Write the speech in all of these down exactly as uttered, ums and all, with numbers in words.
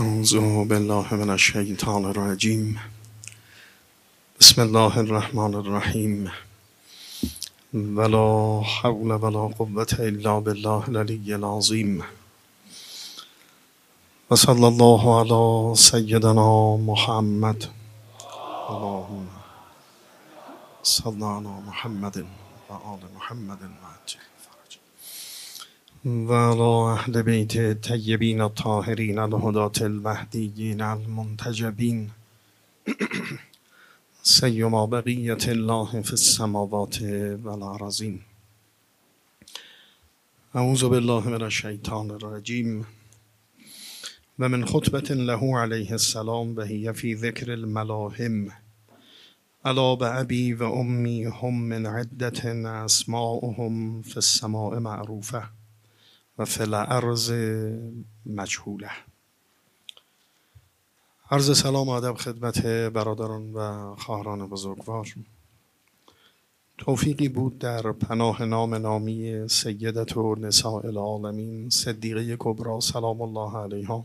اعوذ بالله من الشیطان الرجیم. بسم الله الرحمن الرحیم. ولا حول ولا قوة الا بالله العلی العظیم. و صلی الله علی سیدنا محمد. اللهم صل علی محمد و آل محمد و عجل فرج. و علی اهل بیت الطیبین الطاهرین الهداة المهدیین المنتجبین سیما بقیة الله فی السماوات والارضین. اعوذ بالله من الشیطان الرجیم. و من خطبة له علیه السلام و هی فی ذکر الملاهم. الا بأبی و امی هم من عدة اسماؤهم فی السماء معروفة و فی الارض مجهوله. عرض سلام و ادب خدمت برادران و خواهران بزرگوار. توفیقی بود در پناه نام نامی سیدت و نساء العالمین صدیقه کبری سلام الله علیها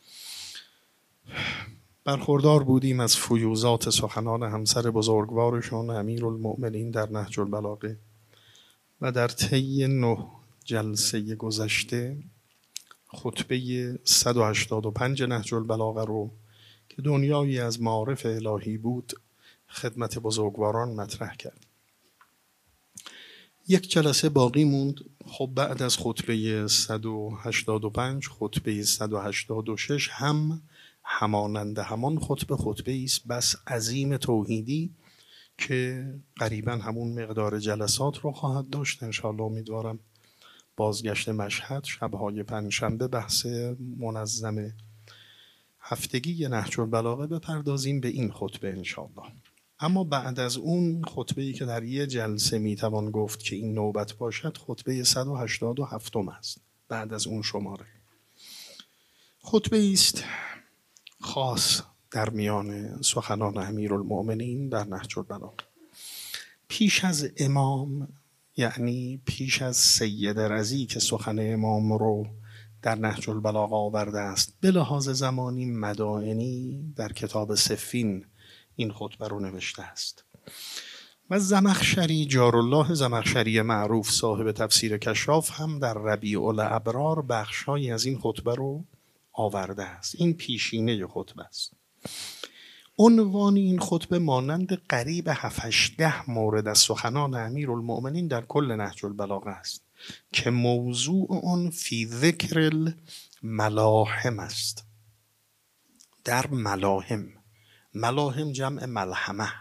برخوردار بودیم از فیوضات سخنان همسر بزرگوارشون امیرالمؤمنین در نهج البلاغه و در طی نه جلسه گذشته خطبه صد و هشتاد و پنج نهج البلاغه رو که دنیایی از معارف الهی بود خدمت بزرگواران مطرح کرد. یک جلسه باقی موند. خب بعد از خطبه صد و هشتاد و پنج خطبه صد و هشتاد و شش هم همانند همان خطبه خطبه است بس عظیم توحیدی که قریبا همون مقدار جلسات رو خواهد داشت. انشاءالله امیدوارم بازگشت مشهد شبهای پنجشنبه بحث منظم هفتگی نهج البلاغه بپردازیم به این خطبه انشاءالله. اما بعد از اون خطبه‌ای که در یک جلسه میتوان گفت که این نوبت باشد خطبه صد و هشتاد و هفت است. بعد از اون شماره خطبه است خاص در میان سخنان امیرالمؤمنین در نهج البلاغه. پیش از امام، یعنی پیش از سید رضی که سخن امام رو در نهج البلاغه آورده است، به لحاظ زمانی مدائنی در کتاب صفین این خطبه رو نوشته است و زمخشری جارالله زمخشری معروف صاحب تفسیر کشاف هم در ربیع الابرار بخشهایی از این خطبه رو آورده است. این پیشینه خطبه است. عنوان این خطبه مانند قریب هفت هشده مورد از سخنان امیرالمؤمنین در کل نهج البلاغه است که موضوع آن فی ذکر الملاهم است. در ملاهم، ملاهم جمع ملحمه،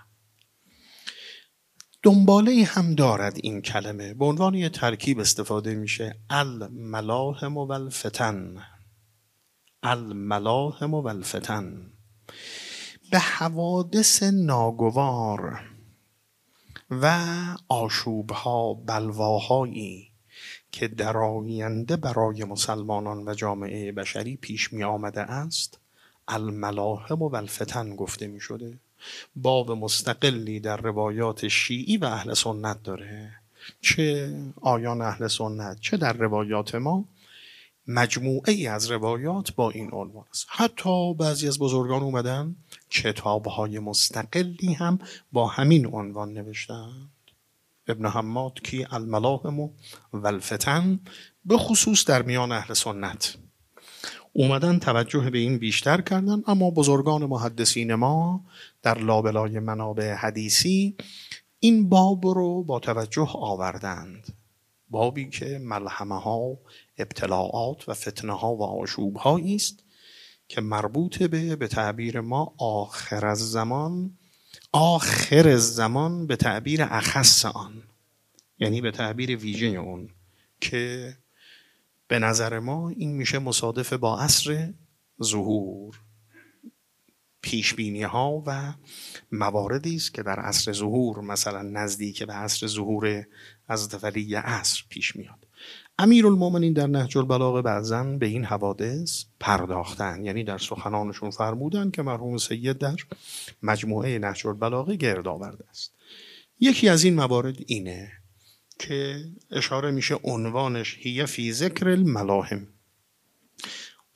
دنباله هم دارد این کلمه، به عنوان یه ترکیب استفاده میشه. الملاهم و الفتن، الملاهم و الفتن، به حوادث ناگوار و آشوبها بلواهایی که در آینده برای مسلمانان و جامعه بشری پیش می آمده است الملاهم و الفتن گفته می شده. باب مستقلی در روایات شیعی و اهل سنت داره، چه آیان اهل سنت چه در روایات ما مجموعه ای از روایات با این عنوان است. حتی بعضی از بزرگان اومدن کتاب‌های مستقلی هم با همین عنوان نوشتند. ابن حماد کی الملاهم و الفتن به خصوص در میان اهل سنت اومدن توجه به این بیشتر کردن، اما بزرگان محدثین ما در لابلای منابع حدیثی این باب رو با توجه آوردند. بابی که ملحمه ها، ابتلاعات و فتنه ها و آشوب هایی است که مربوط به به تعبیر ما آخر از زمان، آخر زمان به تعبیر اخص آن، یعنی به تعبیر ویژه اون، که به نظر ما این میشه مصادف با عصر ظهور. پیشبینی ها و مواردی است که در عصر ظهور مثلا نزدیک به عصر ظهور حضرت ولی عصر پیش میاد. امیرالمؤمنین در نهج البلاغه بعضاً به این حوادث پرداختن، یعنی در سخنانشون فرمودن که مرحوم سید در مجموعه نهج البلاغه گرد آورده است. یکی از این موارد اینه که اشاره میشه عنوانش هی فی ذکر الملاهم.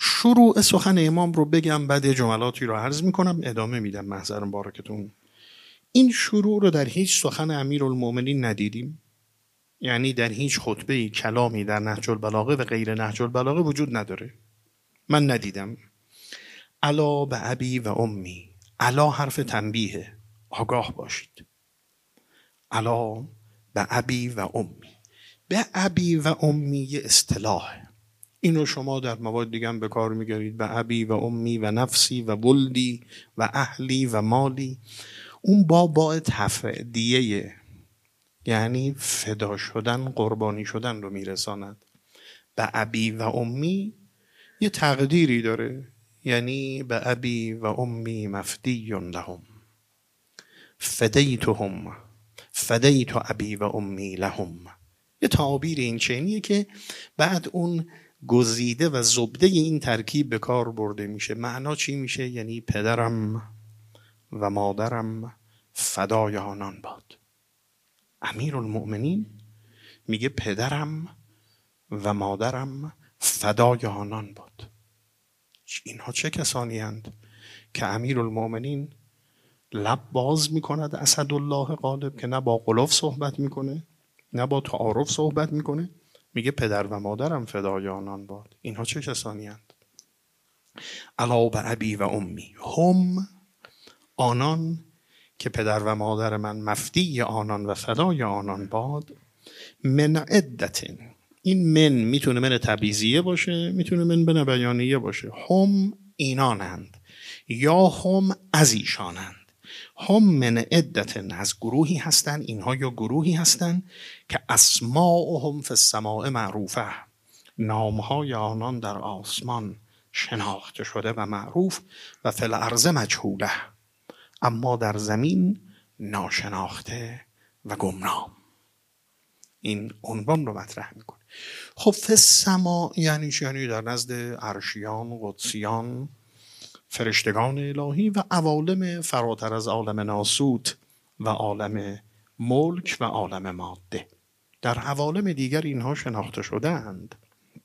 شروع سخن امام رو بگم، بعد جملاتی رو عرض میکنم، ادامه میدم محضر مبارکتون. این شروع رو در هیچ سخن امیرالمومنین ندیدیم، یعنی در هیچ خطبه کلامی در نهج البلاغه و غیر نهج البلاغه وجود نداره، من ندیدم. الا به ابی و امی، الا حرف تنبیه، آگاه باشید. الا به ابی و امی، به ابی و امی یه اصطلاح، اینو شما در مواد دیگه هم به کار میگیرید، به ابی و امی و نفسی و ولدی و اهلی و مالی. اون با با تفدیه، یعنی فدا شدن، قربانی شدن رو میرساند. به ابی و امی یه تقدیری داره، یعنی به ابی و امی مفدی لهم، فدیتهم فدیت ابی و امی لهم. یه تعابیر این چنینیه که بعد اون گزیده و زبده این ترکیب به کار برده میشه. معنا چی میشه؟ یعنی پدرم و مادرم فدای آنان باد. امیرالمؤمنین میگه پدرم و مادرم فدای آنان باد. اینها چه کسانی هستند که امیرالمؤمنین لب باز میکند اسدالله غالب، که نه با غلف صحبت میکنه نه با تعارف صحبت میکنه، میگه پدر و مادرم فدای آنان باد. اینها چه کسانی هستند؟ الا به ابی و امی، هم آنان که پدر و مادر من مفدی آنان و فدای آنان باد. من عدتن، این من میتونه من تبعیضیه باشه، میتونه من بن بیانیه باشه. هم اینانند یا هم از ایشانند. هم من عدتن، از گروهی هستن، اینها یا گروهی هستن که اسماءهم فی السماء معروفه، نامهای آنان در آسمان شناخته شده و معروف، و فی الارض مجهوله، اما در زمین ناشناخته و گمنام. این عنوان رو مطرح میکنه. خب فی السماء یعنی چی؟ یعنی در نزد عرشیان، قدسیان، فرشتگان الهی و عوالم فراتر از عالم ناسوت و عالم ملک و عالم ماده. در عوالم دیگر اینها شناخته شدند،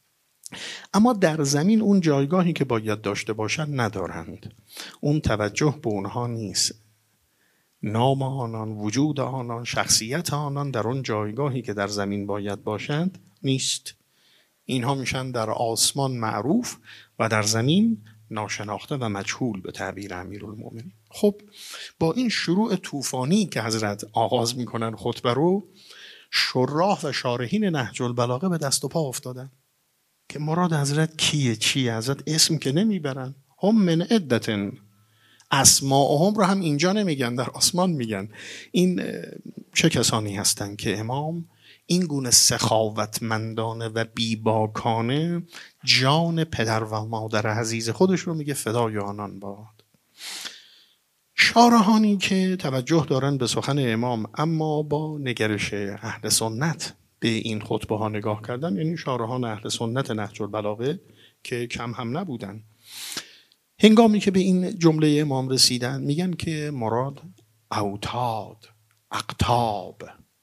اما در زمین اون جایگاهی که باید داشته باشند ندارند. اون توجه به اونها نیست. نام آنان، وجود آنان، شخصیت آنان در اون جایگاهی که در زمین باید باشند نیست. اینها میشن در آسمان معروف و در زمین ناشناخته و مجهول به تعبیر امیرالمومنین. خب با این شروع طوفانی که حضرت آغاز میکنن خطبه رو، شراح و شارحین نهج البلاغه به دست و پا افتادن که مراد حضرت کیه، چیه؟ حضرت اسم که نمیبرن. هم من عدتن، اسماءهم رو هم اینجا نمیگن، در آسمان میگن. این چه کسانی هستن که امام این گونه سخاوتمندانه و بیباکانه جان پدر و مادر عزیز خودش رو میگه فدای آنان باد. شارحانی که توجه دارن به سخن امام اما با نگرش اهل سنت به این خطبه ها نگاه کردن، یعنی شارحان اهل سنت نهج البلاغه که کم هم نبودن، هنگامی که به این جمله امام رسیدن میگن که مراد اوتاد، اقطاب،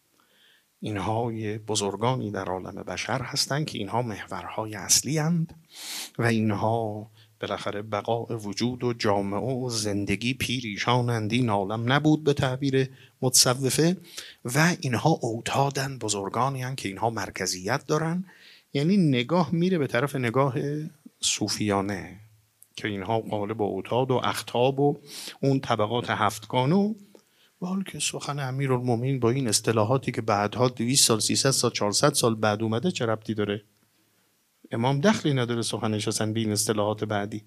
اینها بزرگانی در عالم بشر هستند که اینها محورهای اصلی اند و اینها بالاخره بقاء وجود و جامعه و زندگی پیریشانند. این عالم نبود به تعبیر متصوفه و اینها اوتادن، بزرگانی هستند که اینها مرکزیت دارن. یعنی نگاه میره به طرف نگاه صوفیانه که اینها قالب اوتاد و اقطاب و اون طبقات هفتگانه. حال که سخن امیرالمومنین با این اصطلاحاتی که بعدها دویست سال، سیصد سال، چهارصد سال بعد اومده چه ربطی داره؟ امام دخلی نداره سخنش اصلا به این اصطلاحات بعدی.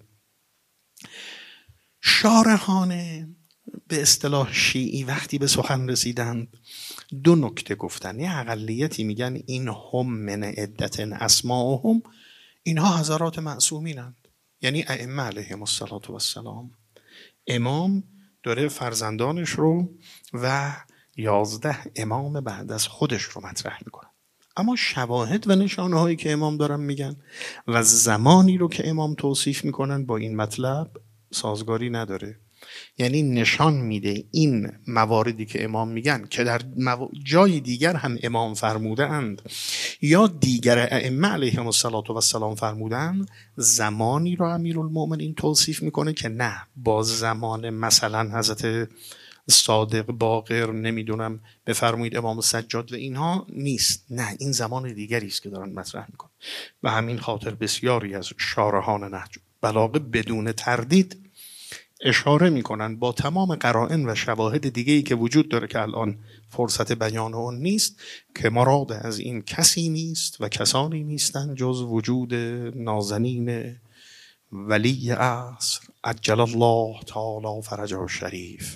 شارحان به اصطلاح شیعی وقتی به سخن رسیدند دو نکته گفتن. یه اقلیتی میگن این هم من عدت اسماءهم، اینها حضرات معصومینند، یعنی ائمه علیهم السلام. امام داره فرزندانش رو و یازده امام بعد از خودش رو مطرح میکنه، اما شواهد و نشانه هایی که امام دارن میگن و زمانی رو که امام توصیف میکنن با این مطلب سازگاری نداره. یعنی نشان میده این مواردی که امام میگن که در مو... جای دیگر هم امام فرموده اند یا دیگر ائمه علیهم السلام فرمودن، زمانی رو امیرالمؤمنین توصیف میکنه که نه با زمان مثلا حضرت صادق، باقر، نمیدونم بفرمایید امام سجاد و اینها نیست، نه این زمان دیگری است که دارن مطرح میکنن. و همین خاطر بسیاری از شارحان نهج بلاغه بدون تردید اشاره میکنن با تمام قرائن و شواهد دیگه‌ای که وجود داره که الان فرصت بیان اون نیست، که مراد از این کسی نیست و کسانی نیستن جز وجود نازنین ولی عصر عجل الله تعالی فرجه الشریف.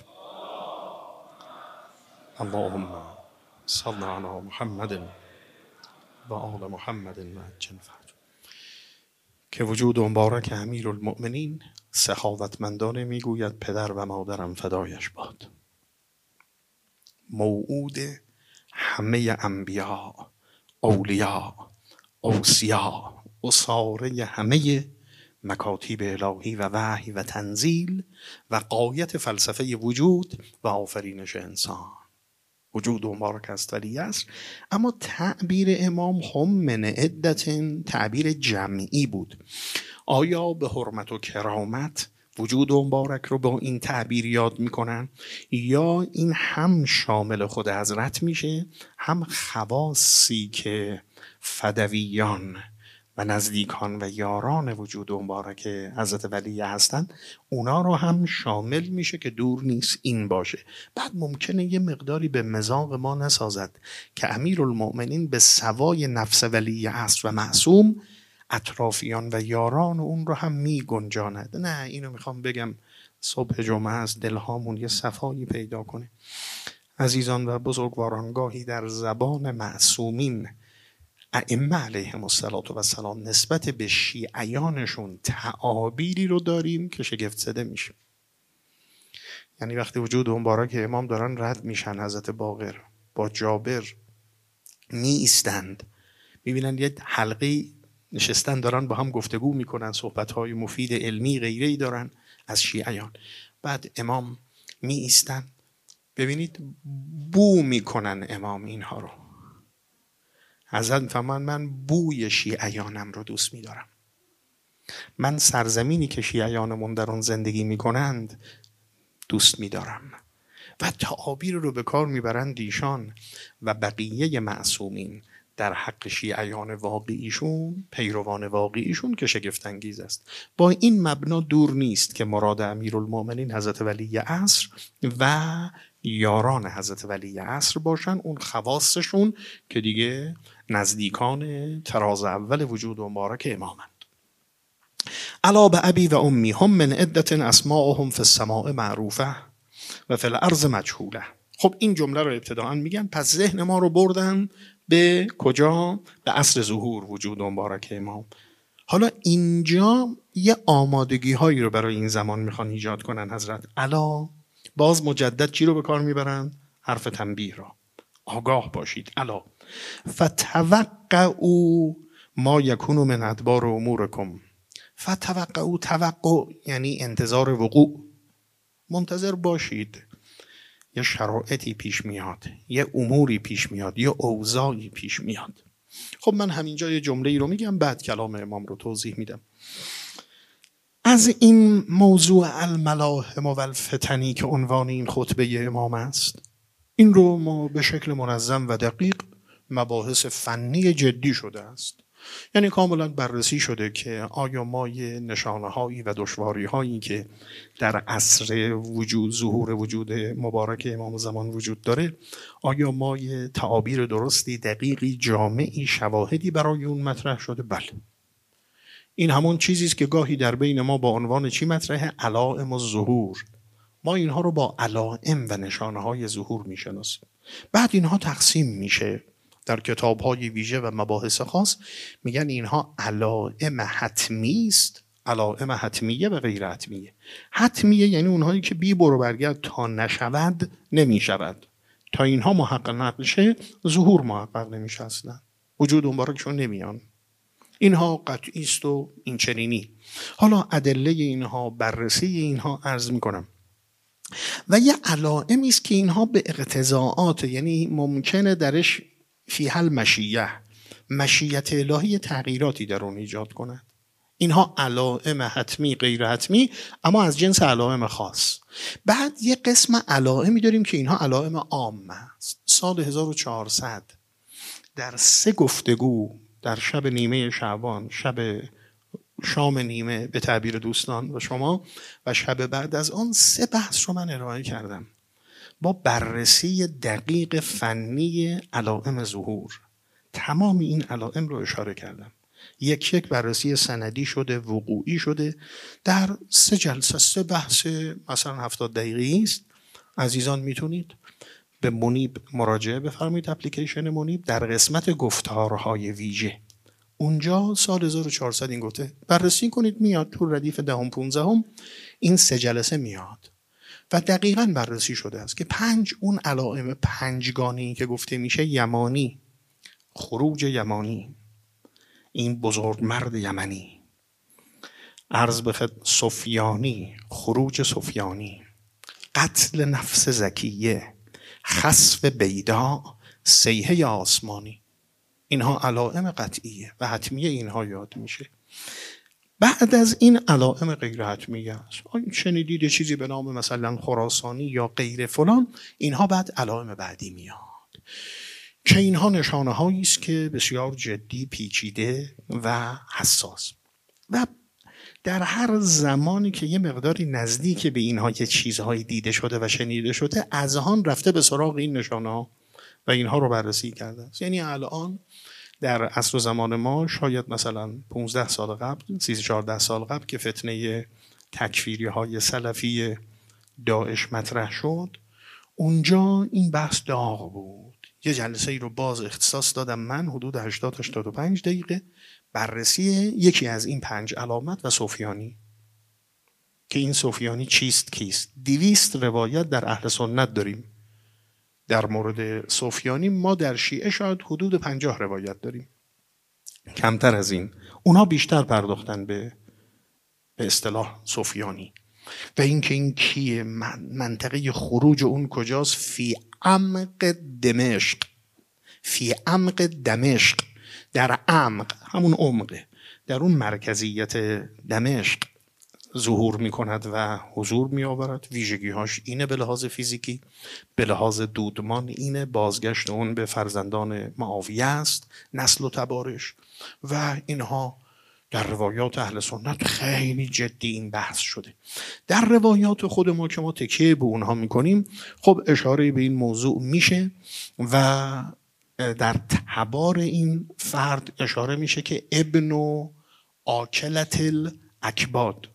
اللهم صل علی محمد و آل محمد و عجل فرجه. که وجود مبارک امیرالمؤمنین سخاوتمندانه میگوید پدر و مادرم فدایش باد، موعود همه انبیا، اولیاء، اوصیا، اساره همه مکاتیب الهی و وحی و تنزیل و غایت فلسفه وجود و آفرینش انسان. وجود مبارک است ولی است. اما تعبیر امام هم من عدت تعبیر جمعی بود. آیا به حرمت و کرامت وجود مبارک رو با این تعبیر یاد میکنن، یا این هم شامل خود حضرت میشه، هم خواصی که فدویان و نزدیکان و یاران وجود مبارک حضرت ولی هستند اونا رو هم شامل میشه که دور نیست این باشه. بعد ممکنه یه مقداری به مذاق ما نسازد که امیرالمؤمنین به سوای نفس ولی عصر و معصوم اطرافیان و یاران اون رو هم می گنجاند. نه اینو میخوام بگم صبح جمعه از دلهامون یه صفایی پیدا کنه. عزیزان و بزرگواران، گاهی در زبان معصومین ائمه علیهم السلام نسبت به شیعیانشون تعابیری رو داریم که شگفت زده میشه. یعنی وقتی وجود مبارک امام دارن رد میشن، حضرت باقر با جابر می ایستند، میبینن یه حلقه نشستن دارن با هم گفتگو میکنن، صحبتهای مفید علمی غیره‌ای دارن از شیعیان. بعد امام می ایستن، ببینید بو میکنن امام اینها رو. حضرت میفرمان من بوی شیعیانم رو دوست میدارم، من سرزمینی که شیعیانمون در اون زندگی میکنند دوست میدارم. و تعابیر رو به کار میبرند ایشان و بقیه معصومین در حق شیعیان واقعیشون، پیروان واقعیشون، که شگفت انگیز است. با این مبنا دور نیست که مراد امیرالمؤمنین حضرت ولی عصر و یاران حضرت ولی عصر باشن، اون خواصشون که دیگه نزدیکان تراز اول وجود مبارک امامند. الا به ابی و امی هم من عدت اسماءهم فی السماء معروفه و فی الارض مجهوله. خب این جمله رو ابتداء میگن، پس ذهن ما رو بردن به کجا؟ به عصر ظهور وجود مبارک امام. حالا اینجا یه آمادگی هایی رو برای این زمان میخوان ایجاد کنن حضرت. الا باز مجدد چی رو به کار میبرن؟ حرف تنبیه را. آگاه باشید. الا فتوقعوا ما یکون من ادبار امورکم. فتوقعوا، توقع یعنی انتظار وقوع، منتظر باشید. یه شرایطی پیش میاد، یه اموری پیش میاد، یه اوضاعی پیش میاد. خب من همینجا یه جمله‌ای رو میگم، بعد کلام امام رو توضیح میدم. از این موضوع الملاحم و الفتنی که عنوان این خطبه امام است، این رو ما به شکل منظم و دقیق مباحث فنی جدی شده است. یعنی کاملا بررسی شده که آیا ما یه نشانه هایی و دشواری هایی که در عصر وجود ظهور وجود مبارک امام زمان وجود داره، آیا ما یه تعابیر درستی، دقیقی، جامعی، شواهدی برای اون مطرح شده؟ بله. این همون چیزی است که گاهی در بین ما با عنوان چی مطرحه؟ علائم الظهور. ما اینها رو با علائم و نشانه های ظهور میشناسیم. بعد اینها تقسیم میشه در کتاب‌های ویژه و مباحث خاص، میگن اینها علائم حتمی است، علائم حتمیه و غیر حتمیه. حتمیه یعنی اونهایی که بی برو برگرد تا نشود نمیشود، تا اینها محقق نشه ظهور محقق نمیشه، اصلا وجود مبارکشون نمیان. اینها قطعی است و این چنینی. حالا ادله اینها، بررسی اینها عرض میکنم. و یه علائمی است که اینها به اقتضاعات، یعنی ممکنه درش فی حل مشیه مشیت الهی تغییراتی در اون ایجاد کنند. اینها علائم حتمی غیر حتمی، اما از جنس علائم خاص. بعد یه قسم علائمی داریم که اینها علائم عامه است. سال هزار و چهارصد در سه گفتگو در شب نیمه شعبان، شب شام نیمه به تعبیر دوستان و شما، و شب بعد از آن، سه بحث رو من ارائه کردم با بررسی دقیق فنی علائم ظهور. تمام این علائم رو اشاره کردم، یک یک بررسی سندی شده، وقوعی شده، در سه جلسه، سه بحث مثلا هفتاد دقیقه‌ای است. عزیزان میتونید به منیب مراجعه بفرمایید، اپلیکیشن منیب، در قسمت گفتارهای ویژه اونجا سال هزار و چهارصد این گفته بررسی کنید، میاد تو ردیف دهم پونزدهم این سه جلسه میاد و دقیقاً بررسی شده است که پنج اون علائم پنجگانه‌ای که گفته میشه، یمانی، خروج یمانی، این بزرگ مرد یمنی، عرض بخد سفیانی، خروج سفیانی، قتل نفس زکیه، خسف بیدا، صیحه آسمانی، اینها علائم قطعیه و حتمیه، اینها یاد میشه. بعد از این علائم غیر حتمیه است، شنیدید چیزی به نام مثلا خراسانی یا غیر فلان، اینها بعد علائم بعدی میاد که اینها نشانه هایی است که بسیار جدی، پیچیده و حساس. و در هر زمانی که یه مقداری نزدیک به اینها که چیزهایی دیده شده و شنیده شده، اذهان رفته به سراغ این نشانه ها و اینها رو بررسی کرده است. یعنی الان در عصر زمان ما، شاید مثلا پانزده سال قبل، سیزده چهارده سال قبل که فتنه تکفیری های سلفی داعش مطرح شد، اونجا این بحث داغ بود. یه جلسه ای رو باز اختصاص دادم من، حدود هشتاد تا هشتاد و پنج دقیقه، بررسی یکی از این پنج علامت و سفیانی، که این سفیانی چیست کیست. دویست روایت در اهل سنت داریم در مورد سفیانی، ما در شیعه شاید حدود پنجاه روایت داریم، کمتر از این. اونا بیشتر پرداختن به به اصطلاح سفیانی. و اینکه این کیه، منطقه خروج اون کجاست، فی عمق دمشق، فی عمق دمشق، در عمق، همون عمقه، در اون مرکزیت دمشق ظهور می کند و حضور می آورد. ویژگی هاش اینه به لحاظ فیزیکی، به لحاظ دودمان اینه، بازگشت اون به فرزندان معاویه است، نسل و تبارش، و اینها در روایات اهل سنت خیلی جدی این بحث شده. در روایات خود ما که ما تکیه به اونها میکنیم، خب اشاره به این موضوع میشه و در تبار این فرد اشاره میشه که ابن آکلت الاکباد،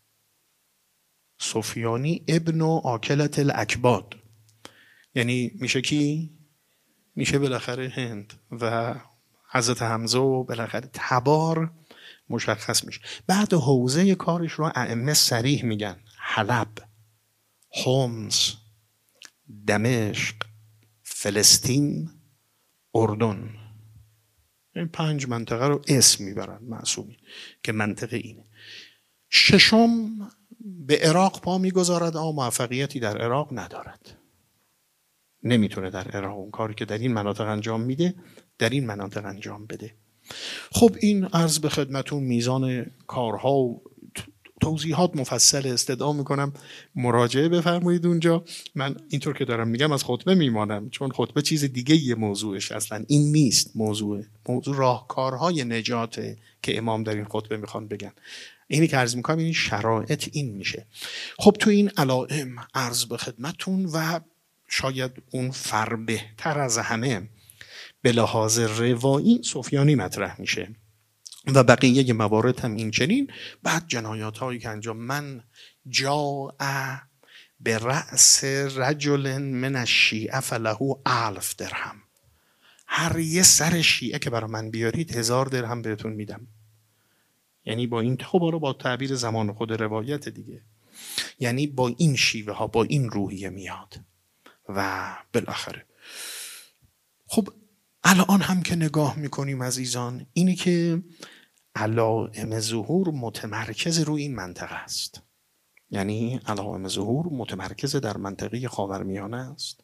سفیانی ابن آکلت الاکباد، یعنی میشه کی؟ میشه بالاخره هند و حضرت حمزه، و بالاخره تبار مشخص میشه. بعد حوزه کارش رو ائمه صریح میگن: حلب، حمص، دمشق، فلسطین، اردن. این پنج منطقه رو اسم میبرن معصومین که منطقه اینه. ششم به عراق پا میگذارد، اما موفقیتی در عراق ندارد، نمیتونه در عراق اون کاری که در این مناطق انجام میده در این مناطق انجام بده. خب این عرض به خدمتون میزان کارها و توضیحات مفصل، استدعا میکنم مراجعه بفرمایید اونجا. من اینطور که دارم میگم از خطبه میمانم، چون خطبه چیز دیگه یه موضوعش اصلا این نیست. موضوع موضوع راهکارهای نجاته که امام در این خطبه میخوان بگن. اینی که عرض میکنم این شرایط این میشه. خب تو این علائم عرض به خدمتون و شاید اون فربهتر از همه به لحاظ روایی سفیانی مطرح میشه و بقیه موارد هم این چنین. بعد جنایات هایی که انجام، من جاء به رأس رجل من الشیعه فله الف درهم، هر یه سر شیعه که برای من بیارید هزار درهم بهتون میدم. یعنی با این خب با تعبیر زمان خود روایت دیگه، یعنی با این شیوه ها، با این روحیه میاد. و بالاخره خب الان هم که نگاه میکنیم عزیزان، اینی که علائم ظهور متمرکز روی این منطقه است. یعنی علائم ظهور متمرکز در منطقه خاورمیانه است،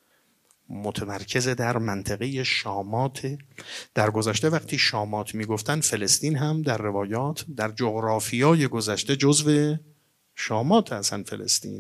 متمرکز در منطقه شامات. در گذشته وقتی شامات میگفتن، فلسطین هم در روایات در جغرافیای گذشته جزو شامات هستن. فلسطین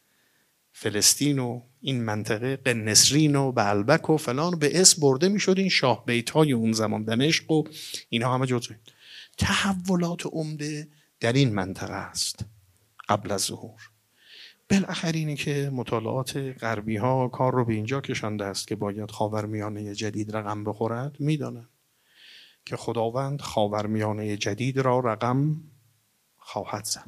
فلسطین و این منطقه قنسرین و بعلبک و فلان به اسم برده میشد. این شاه بیت های اون زمان، دمشق و اینا همه جزو تحولات عمده در این منطقه است قبل از ظهور. بالاخره اینه که مطالعات غربی ها کار رو به اینجا کشانده است که باید خاورمیانه جدید رقم بخورد. میدانند که خداوند خاورمیانه جدید را رقم خواهد زد،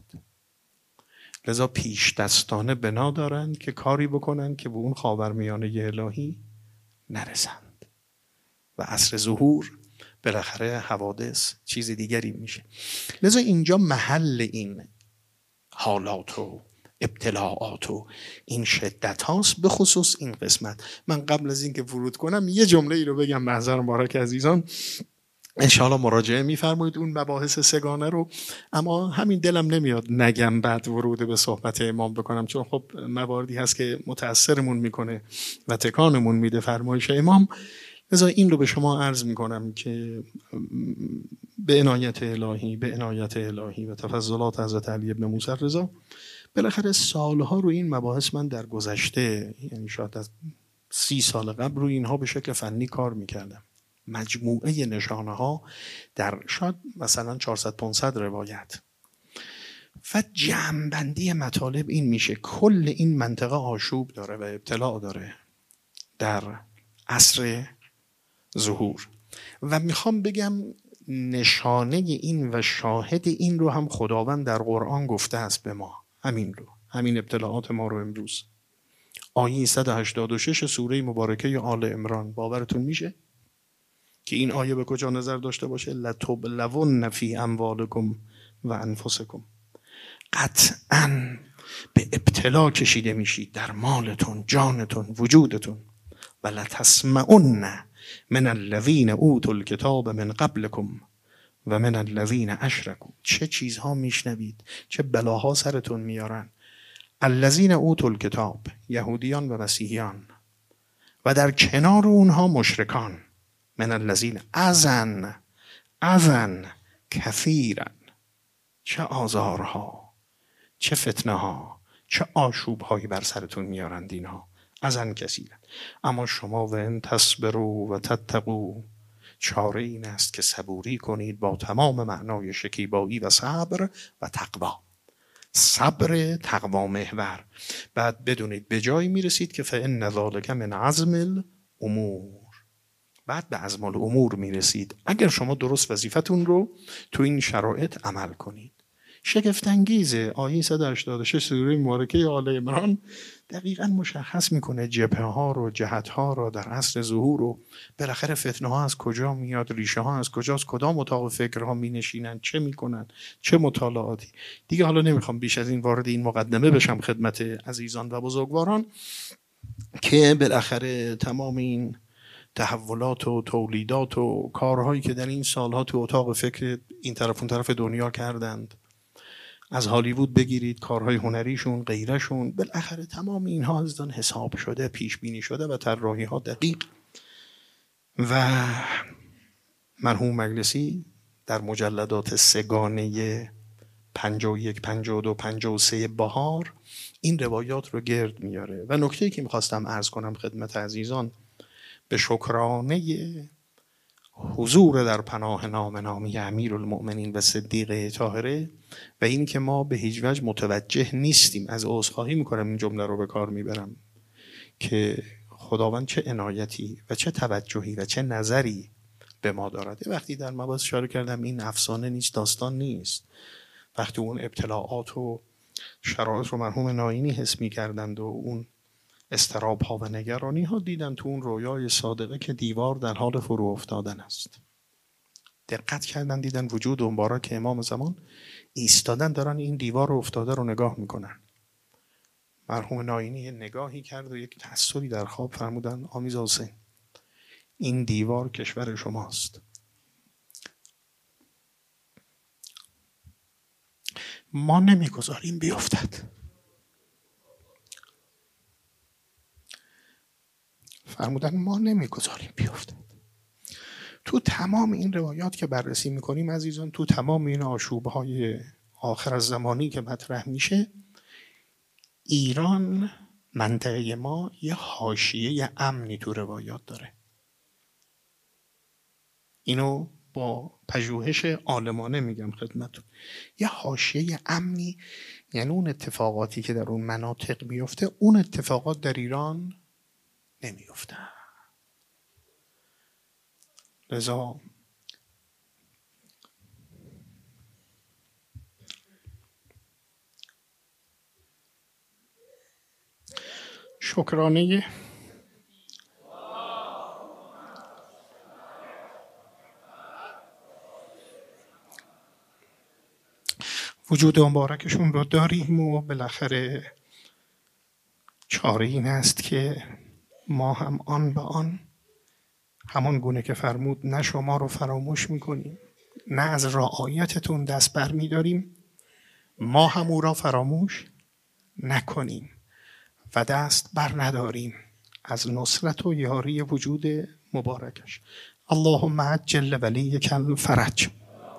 لذا پیش دستانه بنا دارند که کاری بکنند که به اون خاورمیانه الهی نرسند و عصر ظهور بالاخره حوادث چیز دیگری میشه. لذا اینجا محل این حالات و ابتلاعات و این شدت هاست، به خصوص این قسمت. من قبل از این که ورود کنم یه جمله ای رو بگم، محضر مبارک عزیزان انشاءالله مراجعه میفرمایید اون مباحث سگانه رو، اما همین دلم نمیاد نگم بعد ورود به صحبت امام بکنم، چون خب مواردی هست که متأثرمون میکنه و تکانمون میده فرمایش امام. لذا این رو به شما عرض میکنم که به عنایت الهی به عنایت الهی و تفضلات حضرت علی بن موسی رضا بالاخره سالها رو این مباحث من در گذشته، یعنی شاید از سی سال قبل، روی اینها به شکل فنی کار میکردم. مجموعه نشانه ها در شاید مثلا چهارصد پانصد روایت و جمع‌بندی مطالب این میشه کل این منطقه آشوب داره و ابتلاع داره در عصر ظهور. و میخوام بگم نشانه این و شاهد این رو هم خداوند در قرآن گفته است به ما، همین رو، همین ابتلاعات ما رو امروز. آیه صد و هشتاد و شش سوره مبارکه آل عمران، باورتون میشه که این آیه به کجا نظر داشته باشه؟ لتبلون فی اموالکم و انفسکم، قطعاً به ابتلا کشیده میشید در مالتون، جانتون، وجودتون. و لتسمعن من الذین اوتوا الکتاب من قبلکم و من الذین اشرکوا. چه چیزها میشنوید، چه بلاها سرتون میارن. الذین اوتوا الکتاب، یهودیان و مسیحیان، و در کنار اونها مشرکان. من الذین اذن اذن کثیرا، چه آزارها، چه فتنه ها، چه آشوب هایی بر سرتون میارند اینها. اذن کثیرا. اما شما و ان تصبروا و تتقوا، چاره این است که صبوری کنید با تمام معنای شکیبایی و صبر و تقوا. صبر تقوا محور. بعد بدونید به جایی میرسید که فإن ذلک من عزم الامور، بعد به عزم الامور میرسید اگر شما درست وظیفتون رو تو این شرایط عمل کنید. شگفت انگیزه. آیه صد و هشتاد و شش سوره مبارکه آل عمران دقیقاً مشخص میکنه جبهه ها رو، جهت ها رو در عصر ظهور رو. بالاخره فتنه ها از کجا میاد، ریشه ها از کجاست، کدام اتاق فکرها می نشینن، چه میکنن، چه مطالعاتی. دیگه حالا نمیخوام بیش از این وارد این مقدمه بشم خدمت عزیزان و بزرگواران که بالاخره تمام این تحولات و تولیدات و کارهایی که در این سالها تو اتاق فکر این طرف اون طرف دنیا کردند، از هالیوود بگیرید، کارهای هنریشون، غیرشون، بالاخره تمام اینها از دان حساب شده، پیش بینی شده و طراحی ها دقیق. و مرحوم مجلسی در مجلدات سگانه پنجاه و یک، پنجاه و دو، پنجاه و سه بهار این روایات رو گرد میاره. و نکته‌ای که میخواستم عرض کنم خدمت عزیزان به شکرانه حضور در پناه نام نامی امیرالمؤمنین و صدیقه طاهره و این که ما به هیچ وجه متوجه نیستیم، از عذرخواهی میکنم این جمله رو به کار میبرم، که خداوند چه عنایتی و چه توجهی و چه نظری به ما دارد. وقتی در مباحث اشاره کردم این افسانه نیست، داستان نیست. وقتی اون ابتلاعات و شرایط رو مرحوم ناینی حس میکردند و اون استراب ها و نگرانی ها دیدن تو اون رویای صادقه که دیوار در حال فرو افتادن است. دقت کردن دیدن وجود مبارک امام زمان ایستادن، دارن این دیوار رو افتاده رو نگاه میکنن. مرحوم ناینی نگاهی کرد و یک تأثری در خواب فرمودن آمیز حسین، این دیوار کشور شماست. ما نمیگذاریم بیفتد. فرمودن ما نمیگذاریم بیفتد. تو تمام این روایات که بررسی میکنیم عزیزان، تو تمام این آشوبهای آخر از زمانی که مطرح میشه، ایران، منطقه ما، یه حاشیه امنی تو روایات داره. اینو با پژوهش عالمانه میگم خدمتتون. یه حاشیه امنی یعنی اون اتفاقاتی که در اون مناطق میفته، اون اتفاقات در ایران نمیفته. لذا شکرانه وجود مبارکشون رو داریم و بالاخره چاره این است که ما هم آن به آن همان گونه که فرمود نه شما رو فراموش میکنیم نه از رعایتتون دست بر میداریم، ما هم او را فراموش نکنیم و دست بر نداریم از نصرت و یاری وجود مبارکش. اللهم عجل ولیک الفرج.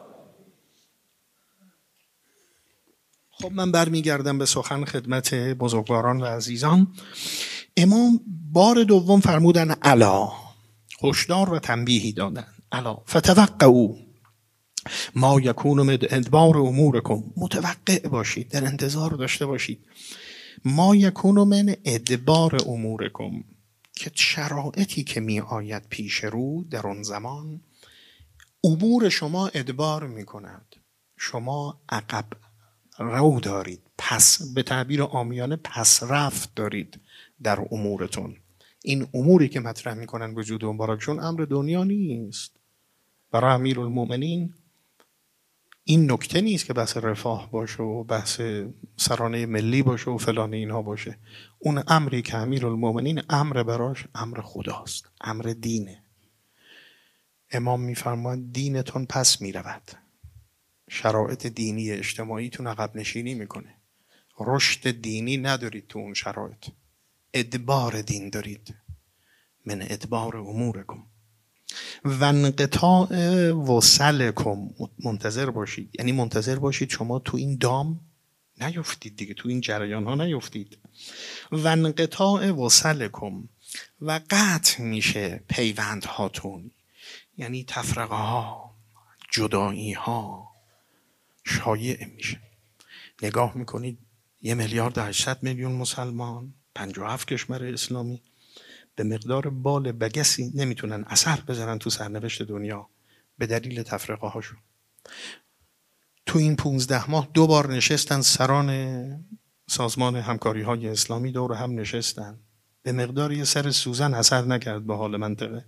خب من برمیگردم به سخن خدمت بزرگواران و عزیزان. امام بار دوم فرمودن الا، هشدار و تنبیهی دادن. الا فتوقعوا ما یکون من ادبار امورکم، متوقع باشید، در انتظار داشته باشید. ما یکون من ادبار امورکم، که شرایطی که می آید پیش رو در اون زمان امور شما ادبار می کند، شما عقب رو دارید، پس به تعبیر عامیانه پس رفت دارید در امورتون. این اموری که مطرح میکنن وجود مبارکشون امر دنیا نیست. برای امیرالمومنین این نکته نیست که بحث رفاه باشه و بحث سرانه ملی باشه و فلان اینها باشه. اون امری که امیرالمومنین امر براش امر خداست، امر دینه. امام میفرماید دینتون پس میرود، شرایط دینی اجتماعیتون عقب نشینی میکنه، رشد دینی ندارید تو اون شرایط، ادبار دین دارید. من ادبار امورکم و انقطاع وصلکم، منتظر باشید، یعنی منتظر باشید شما تو این دام نیفتید دیگه، تو این جریان ها نیفتید. و انقطاع وصلکم، و قطع میشه پیوند هاتون، یعنی تفرقه ها، جدایی ها شایع میشه. نگاه میکنید یه میلیارد هشتصد میلیون مسلمان، پنجاه و هفت کشور اسلامی به مقدار بال بگسی نمیتونن اثر بذارن تو سرنوشت دنیا به دلیل تفرقه هاشون. تو این پونزده ماه دو بار نشستن سران سازمان همکاری های اسلامی دور هم نشستن، به مقدار یه سر سوزن اثر نکرد به حال منطقه.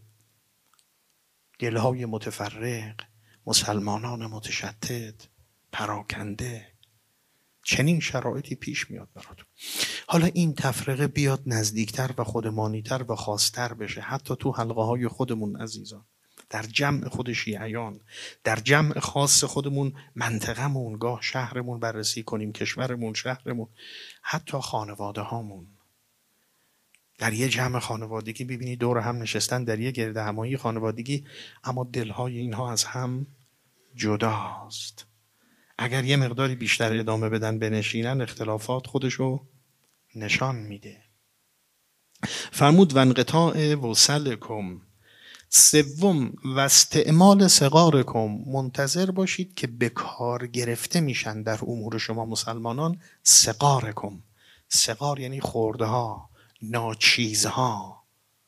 دلهای متفرق، مسلمانان متشتت، پراکنده، چنین شرایطی پیش میاد براتون. حالا این تفرقه بیاد نزدیکتر و خودمانیتر و خاصتر بشه، حتی تو حلقه های خودمون عزیزان، در جمع خود شیعیان، در جمع خاص خودمون، منطقمون، گاه شهرمون بررسی کنیم، کشورمون، شهرمون، حتی خانواده هامون. در یه جمع خانوادگی ببینید دور هم نشستن در یه گرد همایی خانوادگی، اما دلهای اینها از هم جداست. اگر یه مقداری بیشتر ادامه بدن بنشینن، اختلافات خودشو نشان میده. فرمود و انقطاع وصلکم. سوم و استعمال صغارکم، منتظر باشید که به کار گرفته میشن در امور شما مسلمانان صغارکم. صغار یعنی خرده ها، ناچیزها.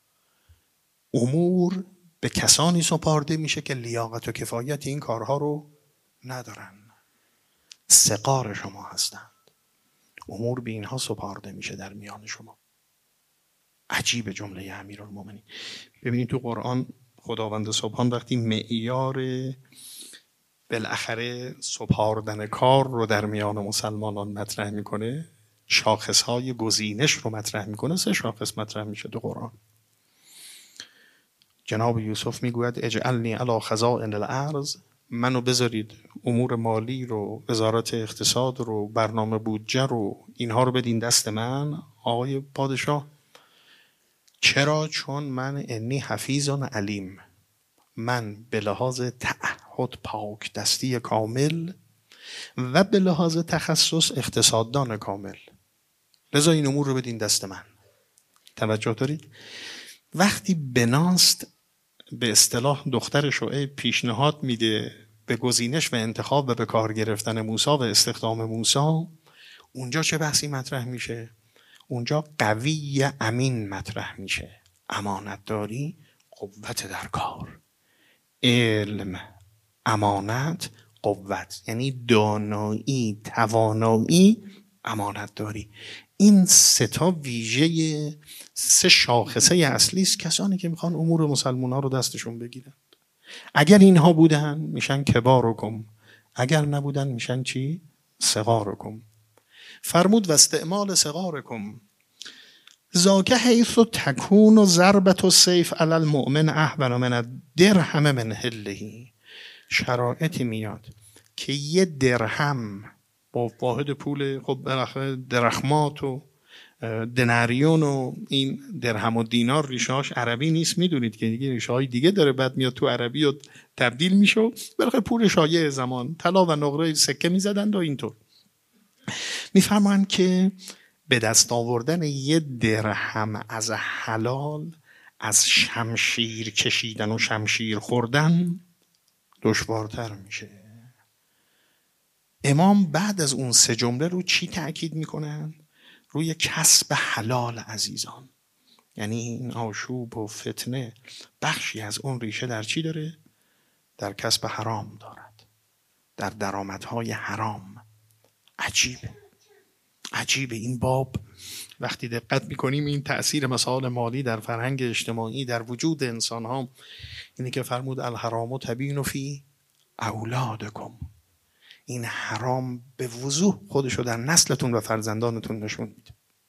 امور به کسانی سپارده میشه که لیاقت و کفایت این کارها رو ندارن، صغار شما هستند. امور به اینها سپارده میشه در میان شما. عجیب جمله امیرالمومنین. ببینید تو قرآن خداوند سبحان وقتی معیار بالاخره سپاردن کار رو در میان مسلمانان مطرح میکنه، شاخصهای گزینش رو مطرح میکنه، سه شاخص مطرح میشه تو قرآن. جناب یوسف میگوید اجعلنی علی خزائن الارض منو بذارید امور مالی رو، وزارت اقتصاد رو، برنامه بودجه رو، اینها رو بدین دست من آقای پادشاه. چرا؟ چون من انی حفیظ علیم، من به لحاظ تعهد پاک دستی کامل و به لحاظ تخصص اقتصاددان کامل، لذا این امور رو بدین دست من. توجه دارید؟ وقتی بناست به اصطلاح دختر شعیب پیشنهاد میده به گزینش و انتخاب و به کار گرفتن موسی و استخدام موسی، اونجا چه بحثی مطرح میشه؟ اونجا قوی امین مطرح میشه. امانتداری، قوت در کار، علم، امانت، قوت، یعنی دانایی، توانایی، امانتداری. این سه تا ویژه سه شاخصه اصلی است کسانی که میخوان امور مسلمان ها رو دستشون بگیرن. اگر اینها بودن میشن کبارکم، اگر نبودن میشن چی؟ صغارکم. فرمود و استعمال صغارکم ذاک حیث تکون و ضربت و سیف علی المؤمن احون من الدرهم من حله. شرایطی میاد که یه درهم با واحد پول، خب بالاخره درخمات و دناریون و این درهم و دینار ریشه‌هاش عربی نیست، میدونید که دیگه ریشه‌های دیگه داره، بعد میاد تو عربی و تبدیل میشه و بالاخره پول شایع زمان طلا و نقره سکه میزدند و اینطور. میفرمایند که به دست آوردن یه درهم از حلال از شمشیر کشیدن و شمشیر خوردن دشوارتر میشه. امام بعد از اون سه جمله رو چی تأکید میکنن؟ روی کسب حلال عزیزان. یعنی این آشوب و فتنه بخشی از اون ریشه در چی داره؟ در کسب حرام دارد، در درآمدهای حرام. عجیبه، عجیبه این باب. وقتی دقت میکنیم این تأثیر مسائل مالی در فرهنگ اجتماعی در وجود انسان ها، اینی که فرمود الحرام تبین فی اولادکم، این حرام به وضوح خودشو در نسلتون و فرزندانتون نشون میده.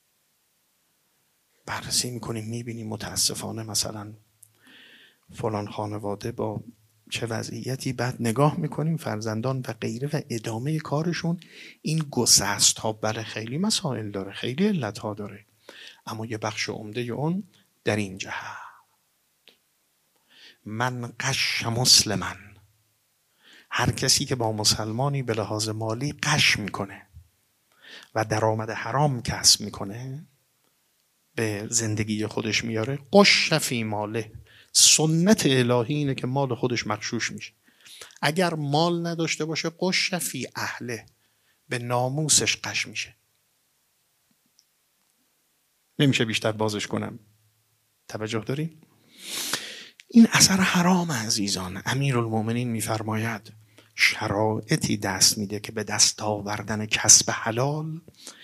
بررسی میکنیم میبینیم متاسفانه مثلا فلان خانواده با چه وضعیتی، بعد نگاه میکنیم فرزندان و غیره و ادامه کارشون این گسست ها. بله خیلی مسائل داره، خیلی علت ها داره، اما یه بخش عمده اون در این جهت من قش مسلمن، هر کسی که با مسلمانی به لحاظ مالی قش میکنه و درآمد حرام کسب میکنه به زندگی خودش میاره، قش فی ماله، سنت الهی اینه که مال خودش مغشوش میشه. اگر مال نداشته باشه قش فی اهله، به ناموسش قش میشه. نمیشه بیشتر بازش کنم. توجه داریم؟ این اثر حرام عزیزان. امیرالمومنین میفرماید شرایطی دست میده که به دست آوردن کسب حلال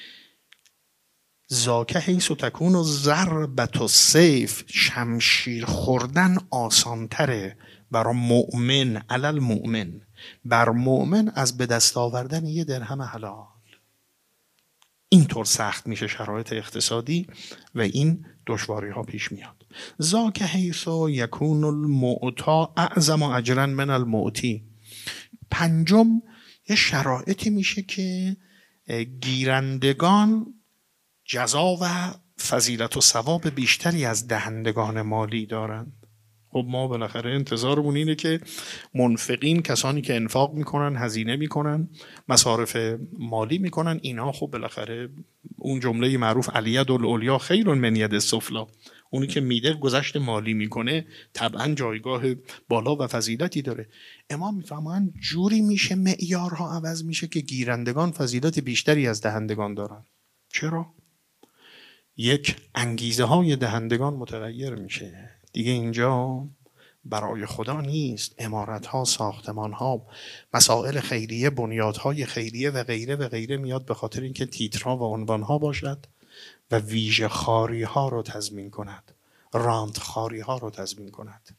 ذاک حیث تکون و ضربت و سیف، شمشیر خوردن آسانتره برای مؤمن، علل مؤمن، بر مؤمن از به دست آوردن یه درهم حلال. اینطور سخت میشه شرایط اقتصادی و این دشواری ها پیش میاد. ذاک حیث یکون المعطا اعظم اجرا من المعطی. پنجم یه شرایطی میشه که گیرندگان جزا و فضیلت و ثواب بیشتری از دهندگان مالی دارند. خب ما بالاخره انتظارمون اینه که منفقین، کسانی که انفاق میکنن، هزینه میکنن، مصارف مالی میکنن، اینا خب بالاخره اون جمله معروف الید العلیا خیر من ید السفلی، اونی که میده گذشت مالی میکنه طبعا جایگاه بالا و فضیلتی داره. امام میفهمن جوری میشه معیارها عوض میشه که گیرندگان فضیلت بیشتری از دهندگان دارن. چرا؟ یک، انگیزه های دهندگان متغیر میشه دیگه. اینجا برای خدا نیست، عمارت ها، ساختمان ها، مسائل خیریه، بنیادهای خیریه و غیره و غیره میاد به خاطر اینکه تیترها و عنوان ها باشد و ویژه خاری ها رو تضمین کند، رانت خاری ها رو تضمین کند.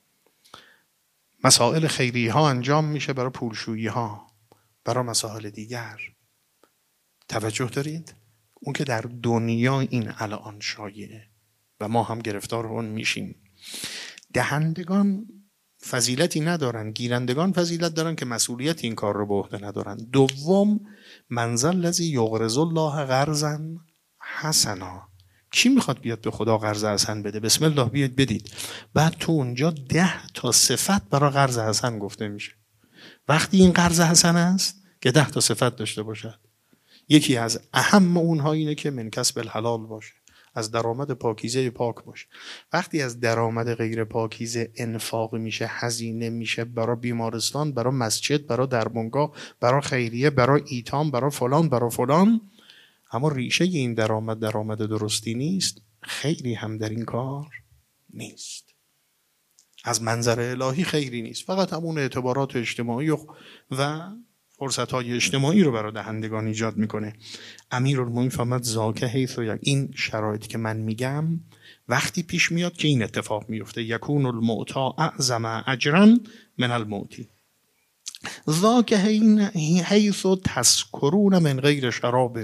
مسائل خیریه ها انجام میشه برای پولشویی ها، برای مسائل دیگر. توجه دارید؟ اون که در دنیا این الان شایعه و ما هم گرفتار اون میشیم. دهندگان فضیلتی ندارن، گیرندگان فضیلت دارن که مسئولیت این کار رو به عهده ندارن. دوم، من ذا الذی یقرض الله قرضا حسنا، کی میخواد بیاد به خدا قرض حسن بده؟ بسم الله بیاد بدید. بعد تو اونجا ده تا صفت برای قرض حسن گفته میشه. وقتی این قرض حسن است که ده تا صفت داشته باشد. یکی از اهم اونها اینه که من کسب الحلال باشه، از درآمد پاکیزه پاک باشه. وقتی از درآمد غیر پاکیزه انفاق میشه، هزینه میشه برای بیمارستان، برای مسجد، برای درمانگاه، برای خیریه، برای ایتام، برای فلان برای فلان، اما ریشه این درآمد درآمد درستی نیست، خیری هم در این کار نیست، از منظر الهی خیری نیست، فقط همون اعتبارات اجتماعی و, و فرصت‌های اجتماعی رو برای دهندگان ایجاد میکنه. امیرالمومنین فرمود ذاک حیث یک، این شرایطی که من میگم وقتی پیش میاد که این اتفاق میفته، یکون المعطا اعظم اجرا من المعطی. ذاک حیث تسکرون من غیر شراب،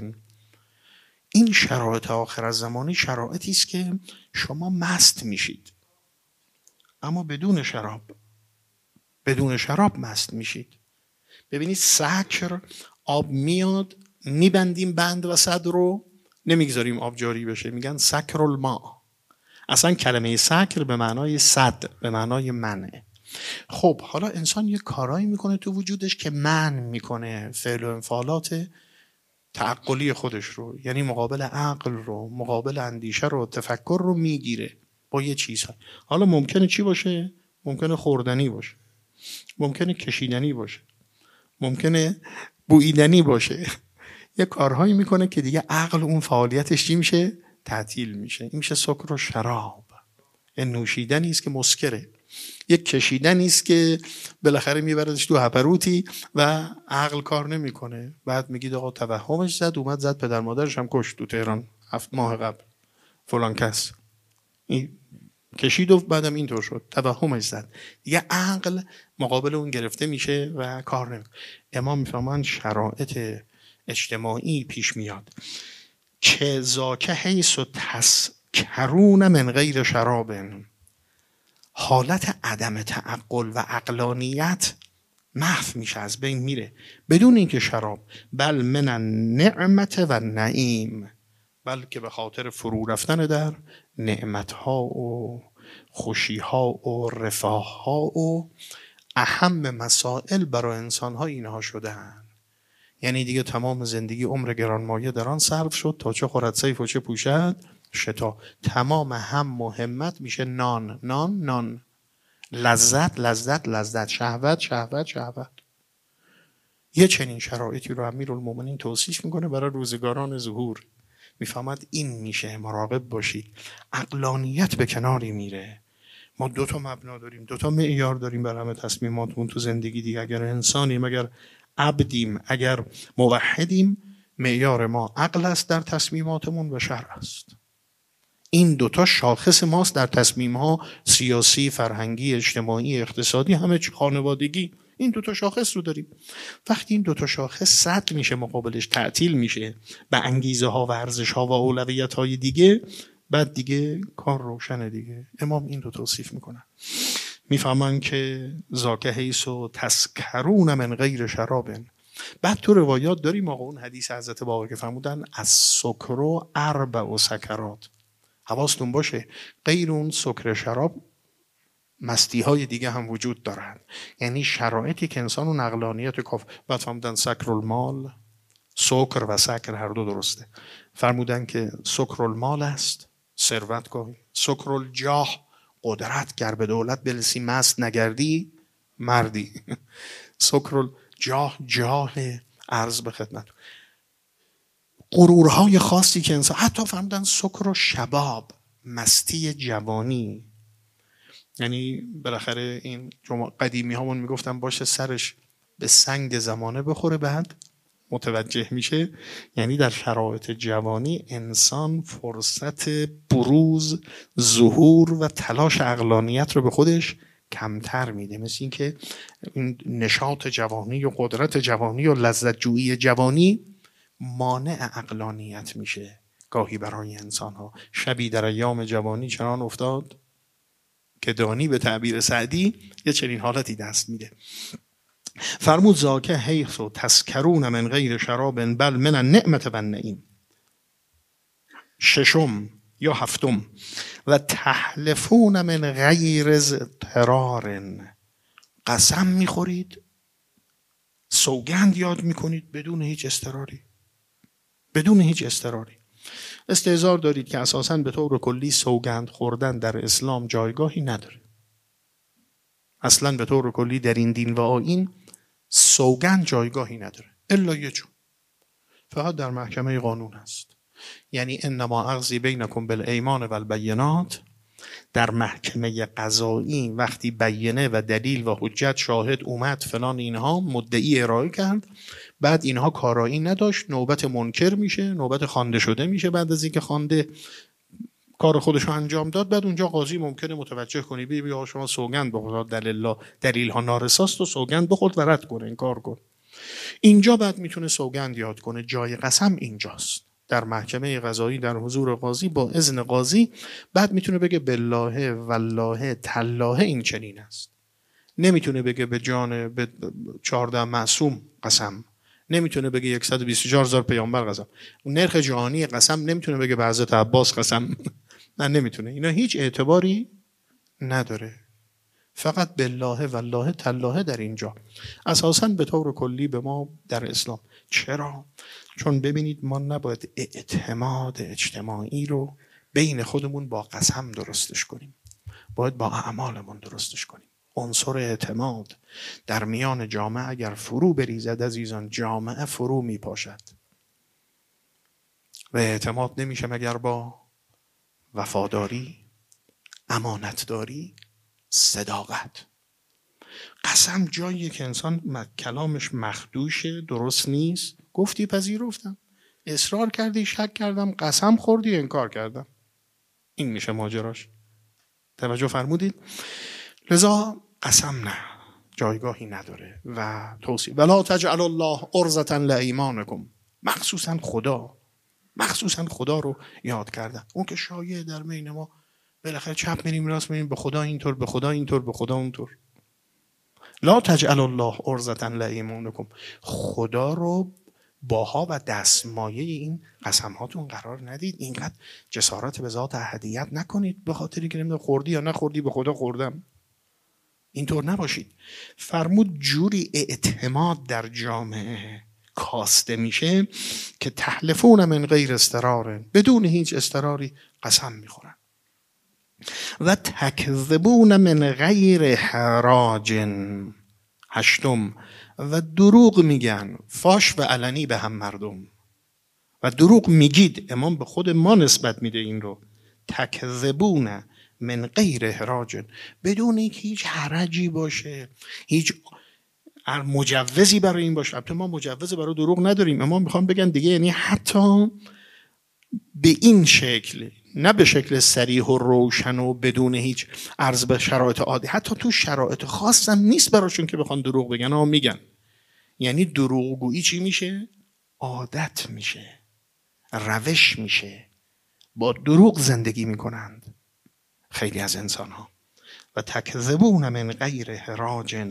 این شرایط آخر از زمانی شرایطی است که شما مست میشید اما بدون شراب، بدون شراب مست میشید. ببینید سکر، آب میاد میبندیم بند وسط رو، نمیگذاریم آب جاری بشه، میگن سکر الماء. اصلا کلمه سکر به معنای صد، به معنای منه. خب حالا انسان یه کارایی میکنه تو وجودش که من میکنه فعل و انفعالات تعقلی خودش رو، یعنی مقابل عقل رو، مقابل اندیشه رو، تفکر رو میگیره با یه چیزها. حالا ممکنه چی باشه؟ ممکنه خوردنی باشه، ممکنه کشیدنی باشه، ممکنه بویدنی باشه. یه کارهایی میکنه که دیگه عقل اون فعالیتش چی میشه؟ تعطیل میشه. این میشه سکر و شراب. این نوشیدنی است که مسکره، یک کشیدنی است که بالاخره میبردش تو هپروتی و عقل کار نمیکنه. بعد میگید آقا توهمش زد، اومد زد پدر مادرش هم کشت تو تهران هفت ماه قبل فلان کس، این کشید و بعدم اینطور شد، توهمش زد. دیگه عقل مقابل اون گرفته میشه و کار نمیکنه. امام میفهمن شرایط اجتماعی پیش میاد که ذاک حیث و تسکرون من غیر شراب، حالت عدم تعقل و عقلانیت محو میشه، از بین میره بدون اینکه شراب، بل من النعمت و نعیم، بلکه به خاطر فرو رفتن در نعمتها و خوشیها و رفاهها و اهم مسائل برای انسانها اینها شدن. یعنی دیگه تمام زندگی عمر گرانمایه در آن صرف شد تا چه خورد صیف و چه پوشد شتا. تمام هم و همت میشه نان نان نان، لذت لذت لذت، شهوت شهوت شهوت. یه چنین شرایطی رو امیرالمومنین توصیف میکنه برای روزگاران ظهور. میفهمد این میشه، مراقب باشید. عقلانیت به کناری میره. ما دو تا مبنا داریم، دو تا معیار داریم برای همه تصمیماتمون تو زندگی دیگه. اگر انسانیم، اگر عبدیم، اگر موحدیم، معیار ما عقل است در تصمیماتمون و شرع است. این دوتا شاخص ماست در تصمیم‌ها سیاسی، فرهنگی، اجتماعی، اقتصادی، همه چی، خانوادگی. این دوتا شاخص رو داریم. وقتی این دوتا شاخص سد میشه، مقابلش تعطیل میشه به انگیزه ها و ارزش ها و اولویت های دیگه، بعد دیگه کار روشنه دیگه. امام این دو توصیف میکنن، میفهمن که ذاک حیث و تسکرون من غیر شراب. بعد تو روایات داریم آقا اون حدیث حضرت بابا که فرمودن از سکر و اربع و سکرات. حواستون باشه غیر اون سکر شراب مستی های دیگه هم وجود دارن. یعنی شرایطی که انسان و عقلانیت کاف. بعد فرمودن سکر المال، سکر و سکر هر دو درسته. فرمودن که سکر المال است ثروتگاهی، سکر الجاه قدرت، گر به دولت برسی مست نگردی مردی. سکر الجاه جاه عرض به خدمت، غرورهای خاصی که انسان. حتی فرمودن سکر و شباب، مستی جوانی. یعنی بالاخره این قدیمی هامون میگفتن باشه سرش به سنگ زمانه بخوره بعد متوجه میشه. یعنی در شرایط جوانی انسان فرصت بروز، ظهور و تلاش عقلانیت رو به خودش کمتر میده. مثل این که این نشاط جوانی و قدرت جوانی و لذت جویی جوانی مانع عقلانیت میشه گاهی برای انسان ها. شبی در ایام جوانی چنان افتاد که دانی به تعبیر سعدی یه چنین حالتی دست میده. فرمود ذاکه حیث و تسکرون من غیر شراب بل من النعمت و النعیم. ششم یا هفتم و تحلفون من غیر اضطرار، قسم میخورید، سوگند یاد میکنید بدون هیچ اضطراری، بدون هیچ اضطراری. استحضار دارید که اساساً به طور کلی سوگند خوردن در اسلام جایگاهی نداره. اصلاً به طور کلی در این دین و آیین سوگند جایگاهی نداره الا یه جور، فقط در محکمه قانون است. یعنی انما اغضی بینکم بالایمان و البینات، در محکمه قضایی وقتی بیانه و دلیل و حجت شاهد اومد فلان اینها مدعی ارائه کرد، بعد اینها کارایی نداشت، نوبت منکر میشه، نوبت خوانده شده میشه. بعد از اینکه خوانده کار خودش رو انجام داد، بعد اونجا قاضی ممکنه متوجه کنی بی بی شما سوگند بخورد دلیل دلیل ها نارساست و سوگند بخورد و رد کنه، این کار کن. اینجا بعد میتونه سوگند یاد کنه. جای قسم اینجاست، در محکمه قضایی در حضور قاضی با اذن قاضی. بعد میتونه بگه بالله والله تالله این چنین است. نمیتونه بگه به جان به چهارده معصوم قسم، نمیتونه بگه صد و بیست و چهار هزار پیامبر قسم، اون نرخ جهانی قسم نمیتونه بگه به حضرت عباس قسم. نه نمیتونه، اینا هیچ اعتباری نداره. فقط بالله والله تالله در اینجا اساساً به طور کلی به ما در اسلام. چرا؟ چون ببینید ما نباید اعتماد اجتماعی رو بین خودمون با قسم درستش کنیم، باید با اعمالمون درستش کنیم. عنصر اعتماد در میان جامعه اگر فرو بریزد عزیزان، جامعه فرو می پاشد. و اعتماد نمیشه مگر با وفاداری، امانتداری، صداقت. قسم جاییه که انسان کلامش مخدوشه، درست نیست، گفتی پذیرفتم، اصرار کردی شک کردم، قسم خوردی انکار کردم، این میشه ماجراش. توجه فرمودید؟ لذا قسم نه، جایگاهی نداره. و توصیه ولا تجعل الله عرضة لایمانکم، مخصوصا خدا، مخصوصا خدا رو یاد کردن. اون که شایعه در بین ما، بالاخره چپ میریم راست میریم، به خدا اینطور، به خدا اینطور، به خدا اونطور. لا تجعل الله عرضة لایمانکم، خدا رو باها و دستمایه این قسم هاتون قرار ندید. اینقدر جسارت به ذات احدیت نکنید به خاطری که نمیدونم خوردی یا نخوردی، به خدا خوردم. اینطور نباشید. فرمود جوری اعتماد در جامعه کاسته میشه که تحلفون من غیر اضطرار، بدون هیچ اضطراری قسم میخورن. و تکذبون من غیر حراج. هشتم و دروغ میگن فاش و علنی به هم مردم. و دروغ میگید، امام به خود ما نسبت میده این رو. تکذبون من غیر حراج، بدون اینکه هیچ حرجی باشه، هیچ مجوزی برای این باشه. البته ما مجوز برای دروغ نداریم، اما میخوام بگن دیگه، یعنی حتی به این شکل، نه به شکل صریح و روشن و بدون هیچ عرض به شرایط عادی، حتی تو شرایط خاص هم نیست براشون که بخوان دروغ بگن، اما میگن. یعنی دروغگویی چی میشه؟ عادت میشه، روش میشه، با دروغ زندگی میکنند خیلی از انسان ها. و تکذبون من غیر حراج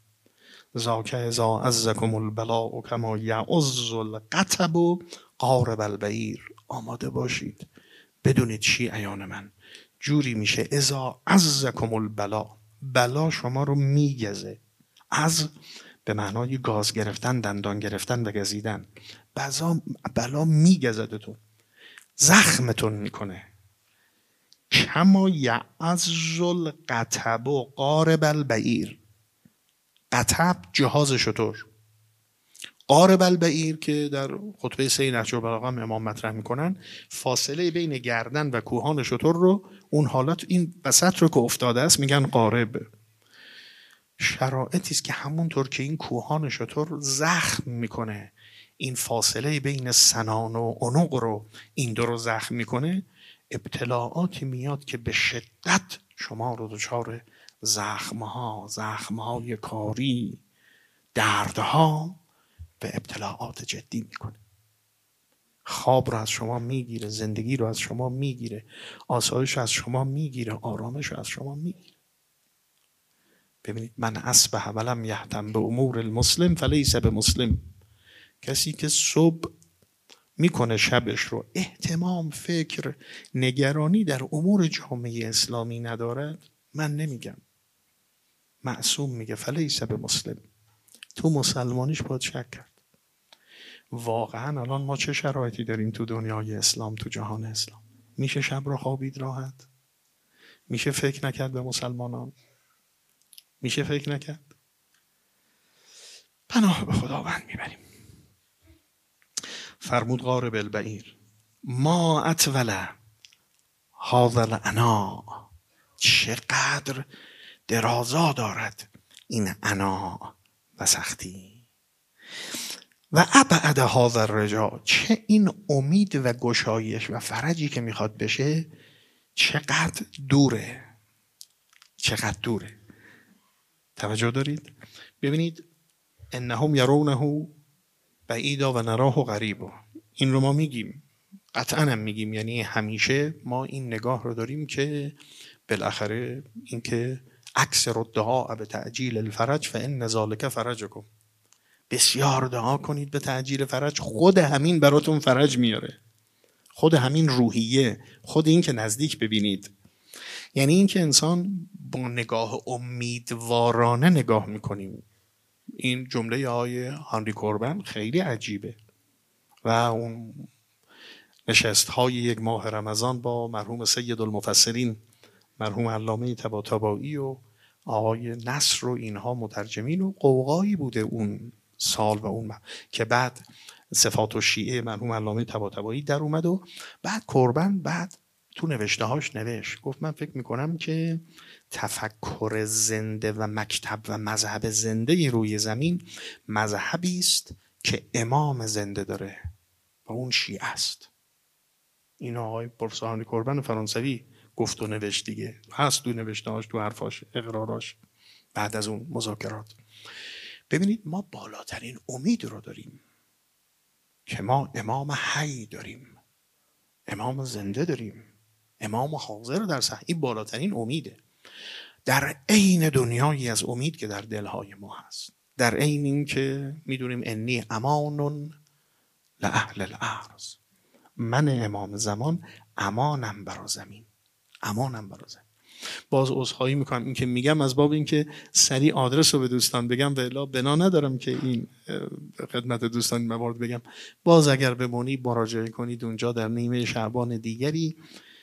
ذاک اذا عزکم البلاء کما یعز القطب قارب البعیر. آماده باشید، بدونید چی عیان من جوری میشه اذا عزکم البلاء، بلا شما رو میگزه. از به معنای گاز گرفتن، دندان گرفتن و گزیدن. بلا, بلا میگزدتون، زخمتون میکنه. کما یعز القطب قارب البعیر. قطب جهاز شتر، قارب البعیر که در خطبه سه نهج البلاغه امام مطرح میکنن، فاصله بین گردن و کوهان شتر رو، اون حالت این وسط رو که افتاده است میگن قارب. شرایطی است که همونطور که این کوهان شتر زخم میکنه، این فاصله بین سنان و عنق رو، این دو رو زخم میکنه، ابتلاعاتی میاد که به شدت شما رو دچار زخمها، زخمهای کاری، دردها به ابتلاعات جدی میکنه. خواب رو از شما میگیره، زندگی رو از شما میگیره، آسایش از شما میگیره، آرامش رو از شما میگیره. ببینید من اصبح ولم یهتم به امور المسلم فلیس به مسلم. کسی که صبح میکنه شبش رو اهتمام، فکر، نگرانی در امور جامعه اسلامی ندارد، من نمیگم، معصوم میگه فلیس به مسلم، تو مسلمانیش باید شک کرد. واقعا الان ما چه شرایطی داریم تو دنیای اسلام، تو جهان اسلام؟ میشه شب رو خوابید راحت؟ میشه فکر نکرد به مسلمانان؟ میشه فکر نکرد؟ پناه به خداوند میبریم. فرمود قارب البعیر ما اطول هذا العنا، چقدر درازا دارد این عنا و سختی. و ابعد هذا الرجا، چه این امید و گشایش و فرجی که میخواد بشه چقدر دوره، چقدر دوره. توجه دارید؟ ببینید انهم یرونه بعیدا و نراه قریبا، این رو ما میگیم، قطعا هم میگیم، یعنی همیشه ما این نگاه رو داریم که بالاخره این که اکثر الدعاء به تعجیل الفرج فان ذلک فرجکم، بسیار دعا کنید به تعجیل فرج، خود همین براتون فرج میاره، خود همین روحیه، خود این که نزدیک ببینید. یعنی این که انسان با نگاه امیدوارانه نگاه میکنیم. این جمله آقای هانری کوربن خیلی عجیبه. و اون نشست های یک ماه رمضان با مرحوم سید المفسرین مرحوم علامه طباطبایی و آقای نصر و اینها مترجمین و قوقایی بوده اون سال و اون ماه. که بعد صفات و شیعه مرحوم علامه طباطبایی در اومد و بعد کوربن بعد تو نوشته هاش نوشت، گفت من فکر میکنم که تفکر زنده و مکتب و مذهب زنده روی زمین مذهبی است که امام زنده داره و اون شیعه است. این آقای پروفسور هانری کوربن فرانسوی گفت و نوشت دیگه، هست تو نوشته هاش، تو حرفاش، اقراراش بعد از اون مذاکرات. ببینید ما بالاترین امید رو داریم که ما امام حی داریم، امام زنده داریم، امام حاضر در صحنه. این بالاترین امیده در عین دنیایی از امید که در دلهای ما هست، در عین این که میدونیم انی امان لاهل الارض، من امام زمان امانم برا زمین، امانم برا زمین. باز عذرخواهی میکنم این که میگم از باب این که سریع آدرس رو به دوستان بگم، و الا بنا ندارم که این خدمت دوستان این موارد بگم. باز اگر بمونی مراجعه کنید اونجا در نیمه شعبان دیگری.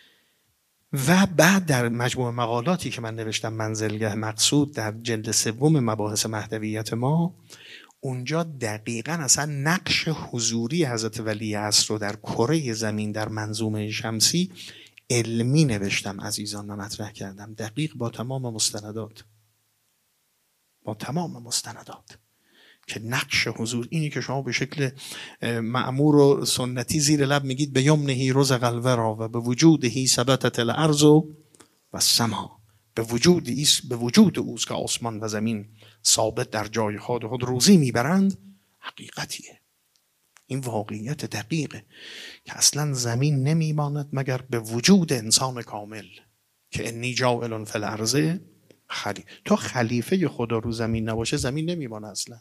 و بعد در مجموع مقالاتی که من نوشتم منزلگه مقصود در جلد سوم مباحث مهدویت ما، اونجا دقیقاً اصلا نقش حضوری حضرت ولی عصر رو در کره زمین در منظومه شمسی علمی نوشتم عزیزان و مطرح کردم، دقیق با تمام مستندات، با تمام مستندات که نقش حضور اینی که شما به شکل معمور و سنتی زیر لب میگید به یمنه رزق الورا و به وجودهی ثبتت الارض و السما، به وجود ایست، به وجود اوست که آسمان و زمین ثابت در جای خود خود روزی میبرند. حقیقتیه، این واقعیت دقیقه که اصلا زمین نمیماند مگر به وجود انسان کامل که انی جاعل فی الارض خلیفه. تو خلیفه خدا رو زمین نباشه زمین نمیمانه اصلا.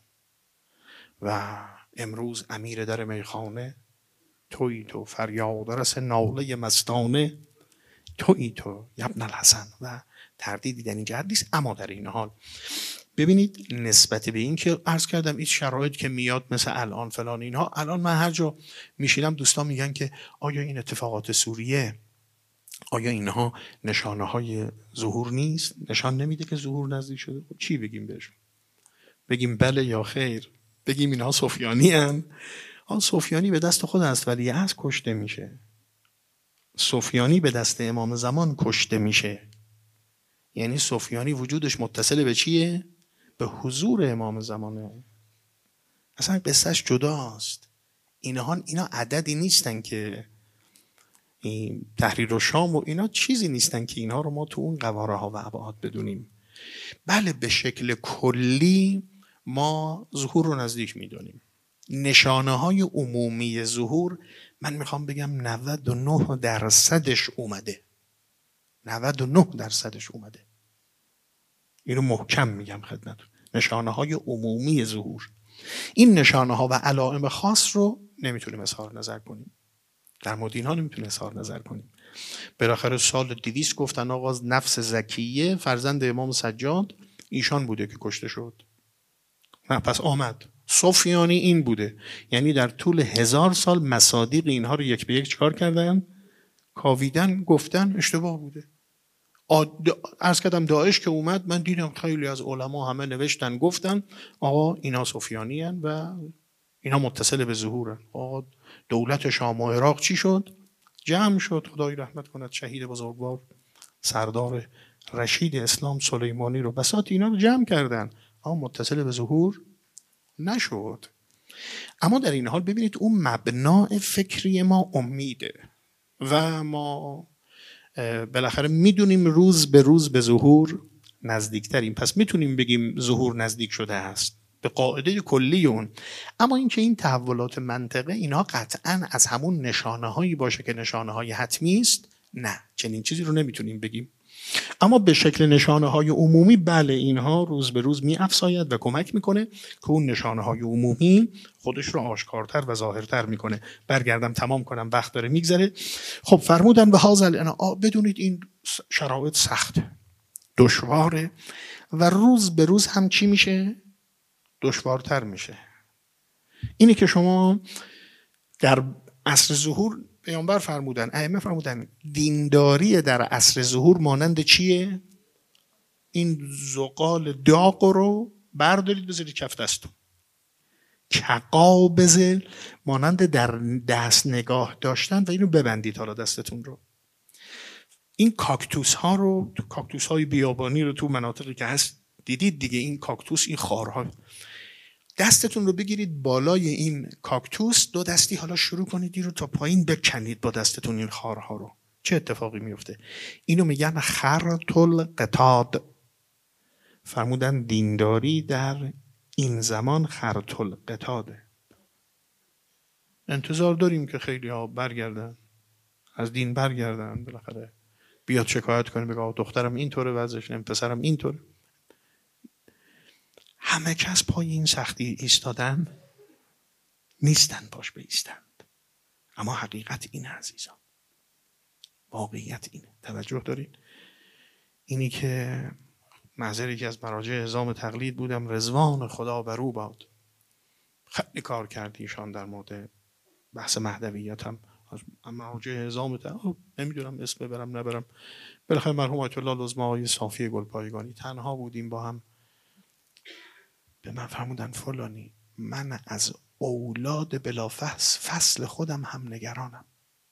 و امروز امیر در میخانه تویی تو، فریاد رس ناله مستانه تویی تو ابن الحسن. و تردیدی در این جهت نیست. اما در این حال ببینید نسبت به این که عرض کردم این شرایط که میاد مثل الان فلان اینها، الان من هر جا میشینم دوستان میگن که آیا این اتفاقات سوریه، آیا اینها نشانه های ظهور نیست؟ نشان نمیده که ظهور نزدیک شده؟ چی بگیم بهشون؟ بگیم بله یا خیر؟ بگیم اینها سفیانی هن؟ آن سفیانی به دست خود است ولی از کشته میشه، سفیانی به دست امام زمان کشته میشه. یعنی سفیانی وجودش متصل به چیه؟ به حضور امام زمانه. اصلا قصهش جداست. اینها اینا عددی نیستن که این تحریر و شام و اینا چیزی نیستن که اینها رو ما تو اون قواره ها و ابعاد بدونیم. بله به شکل کلی ما ظهور رو نزدیک میدونیم. نشانه های عمومی ظهور من میخوام بگم نود و نه درصدش اومده، نود و نه درصدش اومده. اینو محکم میگم خدمتتون، نشانه های عمومی ظهور. این نشانه ها و علائم خاص رو نمیتونیم اظهار نظر کنیم، در مورد اینها نمیتونیم اظهار نظر کنیم. بالاخره سال دویست گفتن آقا نفس زکیه فرزند امام سجاد ایشان بوده که کشته شد. نه پس آمد سفیانی این بوده، یعنی در طول هزار سال مصادیق اینها رو یک به یک چکار کردن؟ کاویدن، گفتن اشتباه بوده. عرض کردم داعش که اومد من دیدم خیلی از علما همه نوشتن گفتن آقا اینا سفیانی هن و اینا متصل به ظهورن. آقا دولت شام و عراق چی شد؟ جمع شد، خدای رحمت کند شهید بزرگوار سردار رشید اسلام سلیمانی رو، بساط اینا رو جمع کردن، اما متصل به ظهور نشد. اما در این حال ببینید اون مبنای فکری ما امیده و ما بالاخره میدونیم روز به روز به ظهور نزدیکتریم، پس میتونیم بگیم ظهور نزدیک شده است به قاعده کلی اون. اما اینکه این تحولات منطقه اینها قطعا از همون نشانه هایی باشه که نشانه های حتمی است، نه، چنین چیزی رو نمیتونیم بگیم. اما به شکل نشانه های عمومی بله اینها روز به روز می افزاید و کمک میکنه که اون نشانه های عمومی خودش رو آشکارتر و ظاهرتر میکنه. برگردم تمام کنم، وقت داره میگذره. خب فرمودن به هازل انا، بدونید این شرایط سخته، دشواره و روز به روز هم چی میشه؟ دشوارتر میشه. اینی که شما در عصر ظهور پیامبر فرمودن، ائمه فرمودن دینداری در عصر ظهور مانند چیه؟ این زغال داغ رو بردارید بذارید کف دستتون، کقابز مانند در دست نگاه داشتن و اینو ببندید حالا دستتون رو. این کاکتوس ها رو، کاکتوس های بیابانی رو تو مناطقی که هست دیدید دیگه، این کاکتوس، این خارها، دستتون رو بگیرید بالای این کاکتوس، دو دستی حالا شروع کنید این رو تا پایین بکنید با دستتون این خارها رو. چه اتفاقی میفته؟ اینو میگن خرط القطاد. فرمودن دینداری در این زمان خرط القطاده. انتظار داریم که خیلی ها برگردن، از دین برگردن، بالاخره بیاد شکایت کنه بگه دخترم اینطوره وضعش، نمی پسرم اینطوره. همه کس پای این سختی ایستادن نیستن، پاش بایستند. اما حقیقت اینه عزیزان، واقعیت اینه. توجه دارین؟ اینی که محضری که از مراجع اعزام تقلید بودم، رضوان خدا بر او باد، خیلی کار کردی ایشان در مورد بحث مهدویت هم از مراجع اعزام تقلید، نمیدونم اسم ببرم نبرم، بالاخره مرحوم آیت الله لزما آقای صافی گلپایگانی تنها بودیم با هم، به من فرمودن فلانی من از اولاد بلافصل فصل خودم هم نگرانم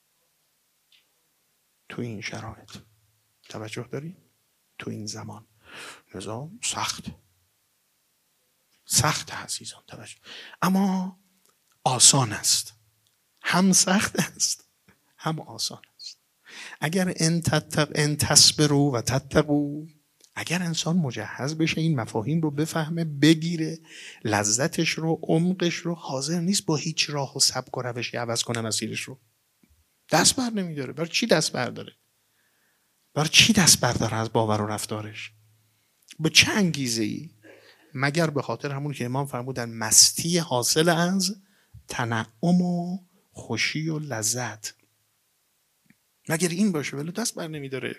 تو این شرایط. توجه داری؟ تو این زمان نظام سخت سخت عزیزان، توجه. اما آسان است، هم سخت است هم آسان است. اگر ان تتق ان تصبروا و تتقوا، اگر انسان مجهز بشه این مفاهیم رو بفهمه، بگیره لذتش رو، عمقش رو، حاضر نیست با هیچ راه و سبک و روشی عوض کنه مسیرش رو. دست بر نمیداره. برای چی دست بر داره؟ برای چی دست بر داره از باور و رفتارش؟ به چه انگیزه‌ای؟ مگر به خاطر همون که امام فرمودن مستی حاصل از تنعم و خوشی و لذت. مگر این باشه؟ ولی دست بر نمیداره.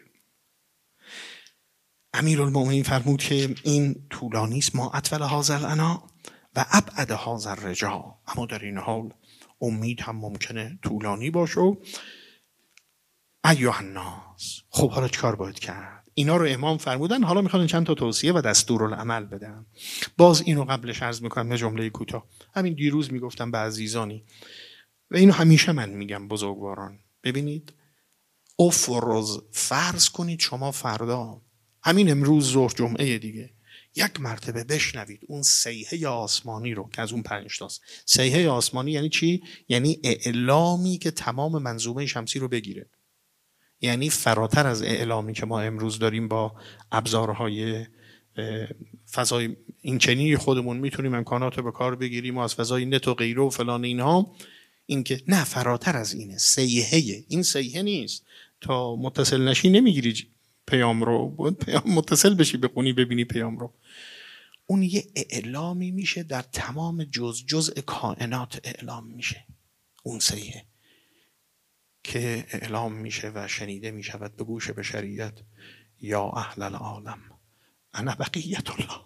امیرالمومنین فرمود که این طولانی است، ما اطول هذا الانا و ابعد هذا الرجا، اما در این حال امید هم ممکنه طولانی باشه. ایها الناس، خب حالا چیکار باید کرد؟ اینا رو امام فرمودن، حالا میخوان چند تا توصیه و دستورالعمل بدن. باز اینو قبلش عرض میکنم، یه جمله کوتاه. همین دیروز میگفتم به عزیزانی و اینو همیشه من میگم بزرگواران، ببینید افرض فرض کنید شما فردا همین امروز ظهر جمعه دیگه یک مرتبه بشنوید اون صیحه آسمانی رو که از اون پنج تاست. صیحه آسمانی یعنی چی؟ یعنی اعلامی که تمام منظومه شمسی رو بگیره، یعنی فراتر از اعلامی که ما امروز داریم با ابزارهای فضای اینچنینی خودمون میتونیم امکانات رو به کار بگیریم و از فضای نت و غیره و فلان اینها، این که نه، فراتر از اینه. صیحه، این صیحه نیست تا متصل نشی نمیگیری پیام رو، باید پیام متصل بشی بخونی ببینی پیام رو. اون یه اعلامی میشه در تمام جز جزء کائنات اعلام میشه. اون سیه که اعلام میشه و شنیده میشود به گوش بشریت: یا اهل العالم انا بقیت الله.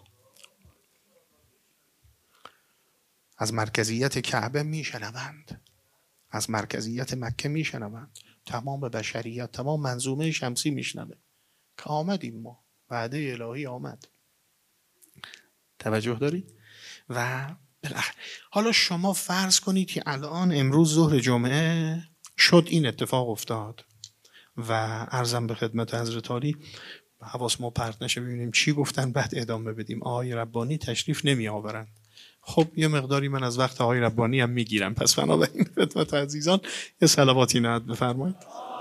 از مرکزیت کعبه میشنوند، از مرکزیت مکه میشنوند، تمام بشریت، تمام منظومه شمسی میشنوه که آمدیم ما، وعده الهی آمد. توجه دارید؟ و بالاخره حالا شما فرض کنید که الان امروز ظهر جمعه شد این اتفاق افتاد و عرضم به خدمت حضرت عالی حواس ما پرت نشه ببینیم چی گفتن بعد ادامه بدیم. آقای ربانی تشریف نمی آورند. خب یه مقداری من از وقت آقای ربانی هم میگیرم، پس بنابراین خدمت عزیزان یه صلواتی نعت بفرمایید.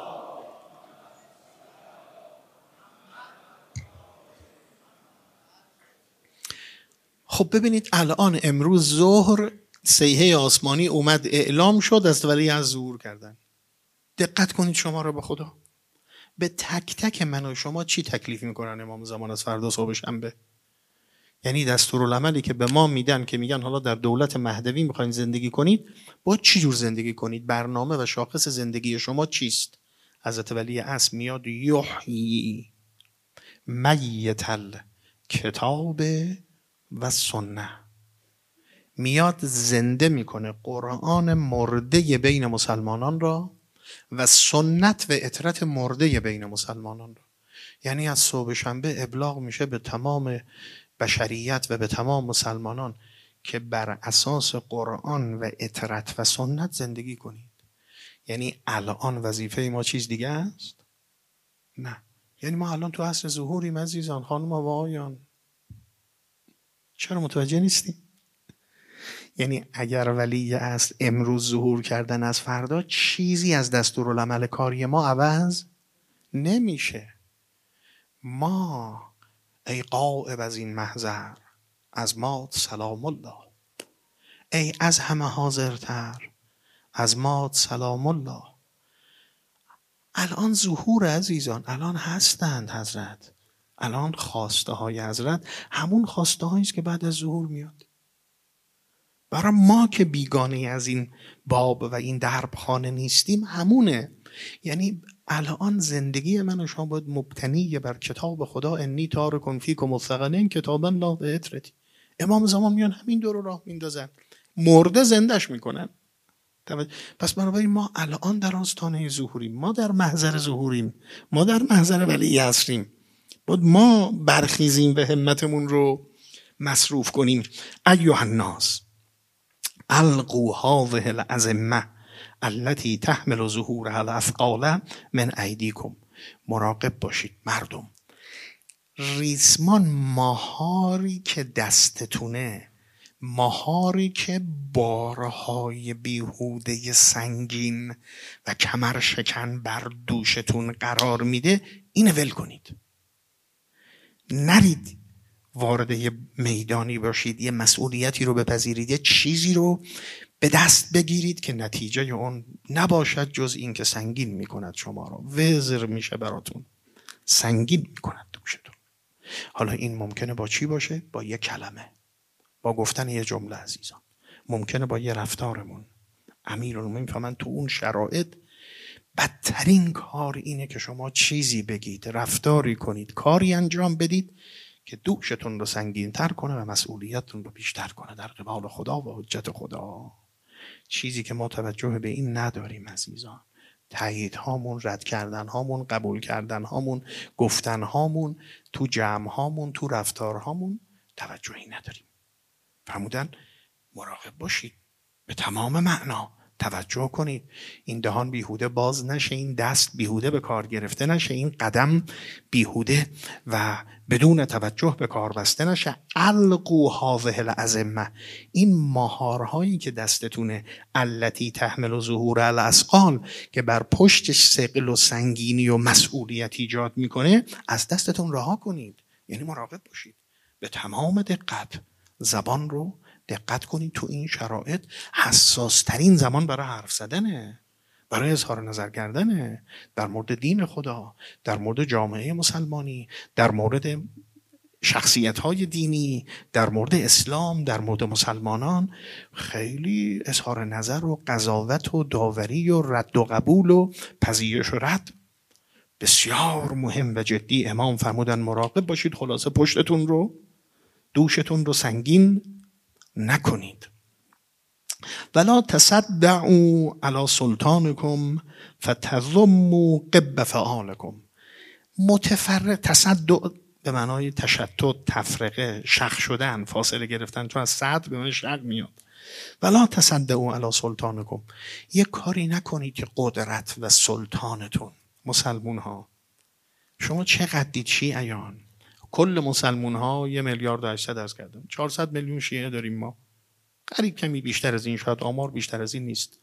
خب ببینید الان امروز ظهر صیحه آسمانی اومد اعلام شد از ولی از ظهور کردن. دقت کنید شما رو به خدا، به تک تک من و شما چی تکلیف میکنن امام زمان از فردا صبح شنبه؟ یعنی دستورالعملی که به ما میدن که میگن حالا در دولت مهدوی میخواین زندگی کنید، با چی جور زندگی کنید؟ برنامه و شاخص زندگی شما چیست؟ حضرت ولی اصل میاد یحیی میت الکتاب و سنه، میاد زنده میکنه قرآن مرده بین مسلمانان را و سنت و اطرت مرده بین مسلمانان را. یعنی از صبح شنبه ابلاغ میشه به تمام بشریت و به تمام مسلمانان که بر اساس قرآن و اطرت و سنت زندگی کنید. یعنی الان وظیفه ما چیز دیگه است؟ نه. یعنی ما الان تو عصر ظهوریم عزیزان، خانم و آقایان. چرا متوجه نیستی؟ یعنی اگر ولی اصل امروز ظهور کردن از فردا، چیزی از دستورالعمل کاری ما عوض نمیشه. ما ای غائب از این محضر از ما سلام الله، ای از همه حاضرتر از ما سلام الله. الان ظهور عزیزان، الان هستند حضرت، الان خواسته های حضرت همون خواسته هایی است که بعد از ظهور میاد. برای ما که بیگانه از این باب و این درب خانه نیستیم همونه. یعنی الان زندگی من و شما باید مبتنی بر کتاب خدا. انی تارکم فیکم الثقلین کتاب الله و اطرتی. امام زمان میان همین دور راه میندازن، مرده زندش میکنن. پس بنابراین ما الان در آستانه ظهوریم، ما در محضر ظهوریم، ما در محضر ولی عصریم. باید ما برخیزیم به همتمون رو مصروف کنیم. ایها الناس القوا هذه العظمه التي تحمل ظهورها الاثقال من ایدیکم. مراقب باشید مردم، ریسمان ماهاری که دستتونه، ماهاری که بارهای بیهوده سنگین و کمر شکن بر دوشتون قرار میده، اینو ول کنید. نرید وارد یه میدانی باشید، یه مسئولیتی رو بپذیرید، یه چیزی رو به دست بگیرید که نتیجه اون نباشد جز این که سنگین میکند شما رو، وزر میشه براتون، سنگین میکند دوشتون. حالا این ممکنه با چی باشه؟ با یه کلمه، با گفتن یه جمله عزیزان، ممکنه با یه رفتارمون. امیرالمومنین میفهمن تو اون شرایط بدترین کار اینه که شما چیزی بگید، رفتاری کنید، کاری انجام بدید که دوشتون رو سنگین تر کنه و مسئولیتتون رو بیشتر کنه در قبال خدا و حجت خدا. چیزی که ما توجه به این نداریم عزیزان. تایید هامون، رد کردن هامون، قبول کردن هامون، گفتن هامون، تو جمع هامون، تو رفتار هامون توجهی نداریم. فرمودن مراقب باشید، به تمام معنا توجه کنید. این دهان بیهوده باز نشه، این دست بیهوده به کار گرفته نشه، این قدم بیهوده و بدون توجه به کار بسته نشه. القوا هذه العظمه، این مهارهایی که دستتونه، التی تحمل ظهور الاثقال، که بر پشتش ثقل و سنگینی و مسئولیت ایجاد میکنه، از دستتون رها کنید. یعنی مراقب باشید به تمام دقت. زبان رو دقت کنید، تو این شرایط حساس ترین زمان برای حرف زدنه، برای اظهار نظر کردنه در مورد دین خدا، در مورد جامعه مسلمانی، در مورد شخصیت‌های دینی، در مورد اسلام، در مورد مسلمانان. خیلی اظهار نظر و قضاوت و داوری و رد و قبول و پذیرش و رد بسیار مهم و جدی. امام فرمودن مراقب باشید، خلاصه پشتتون رو، دوشتون رو سنگین نکنید. ولا تصدعوا علی سلطانکم فتضموا قب فعالکم. متفرق، تصدع به معنای تشتت، تفرقه، شق شدن، فاصله گرفتن، چون از صدر به معنی شق میاد. ولا تصدعوا علی سلطانکم. یک کاری نکنید که قدرت و سلطانتون، مسلمون ها، شما چقدر دید شیعیان؟ کل مسلمون ها یه میلیارد و هشتصد درصد کردن، چهارصد میلیون شیعه داریم ما، قریب کمی بیشتر از این، شاید آمار بیشتر از این نیست.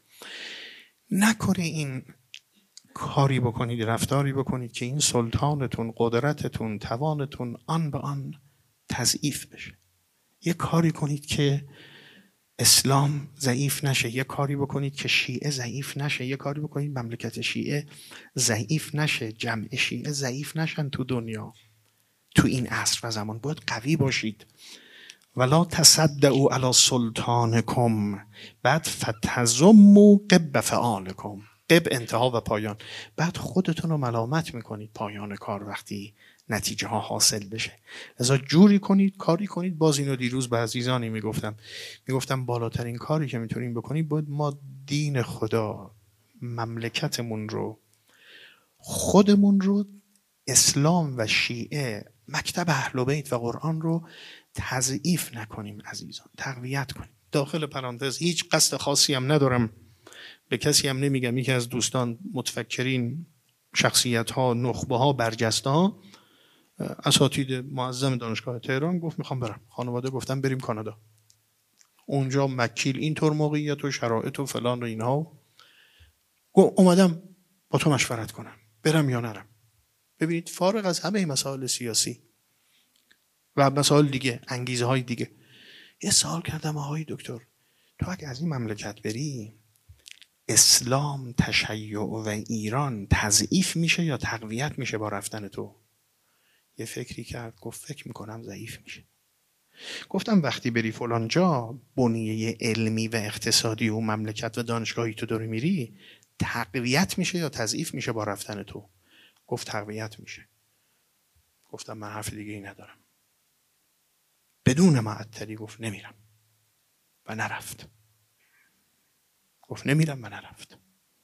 نکنه این کاری بکنید، رفتاری بکنید که این سلطانتون، قدرتتون، توانتون آن به آن تضعیف بشه. یه کاری کنید که اسلام ضعیف نشه، یه کاری بکنید که شیعه ضعیف نشه، یه کاری بکنید مملکت شیعه ضعیف نشه، جمع شیعه ضعیف نشن تو دنیا. تو این عصر و زمان باید قوی باشید. ولا تصدعوا علی سلطانکم، بعد فتضموا قب فعالکم. قب انتها و پایان. بعد خودتون رو ملامت میکنید پایان کار وقتی نتیجه ها حاصل بشه. لذا جوری کنید، کاری کنید. باز اینو دیروز به عزیزانی میگفتم میگفتم بالاترین کاری که میتونیم بکنیم باید ما دین خدا، مملکتمون رو، خودمون رو، اسلام و شیعه، مکتب اهل بیت و قرآن رو تضعیف نکنیم عزیزان، تقویت کنیم. داخل پرانتز هیچ قصد خاصی هم ندارم، به کسی هم نمیگم. یکی از دوستان متفکرین، شخصیت ها، نخبه ها، برجسته ها، اساتید معظم دانشگاه تهران گفت میخوام برم. خانواده گفتم بریم کانادا، اونجا مکیل اینطور موقعیت و شرایط و فلان و اینها. اومدم با تو مشورت کنم برم یا نرم. ببینید فارغ از همه مسائل سیاسی و مسائل دیگه، انگیزه های دیگه، یه سوال کردم آقای دکتر، تو اگه از این مملکت بری، اسلام، تشیع و ایران تضعیف میشه یا تقویت میشه با رفتن تو؟ یه فکری کرد، گفت فکر میکنم ضعیف میشه. گفتم وقتی بری فلان جا، بنیه علمی و اقتصادی و مملکت و دانشگاهی تو داری میری، تقویت میشه یا تضعیف میشه با رفتن تو؟ گفت تقویت میشه. گفتم من حرف دیگه ای ندارم. بدون معطلی گفت نمیرم و نرفت. گفت نمیرم و نرفت.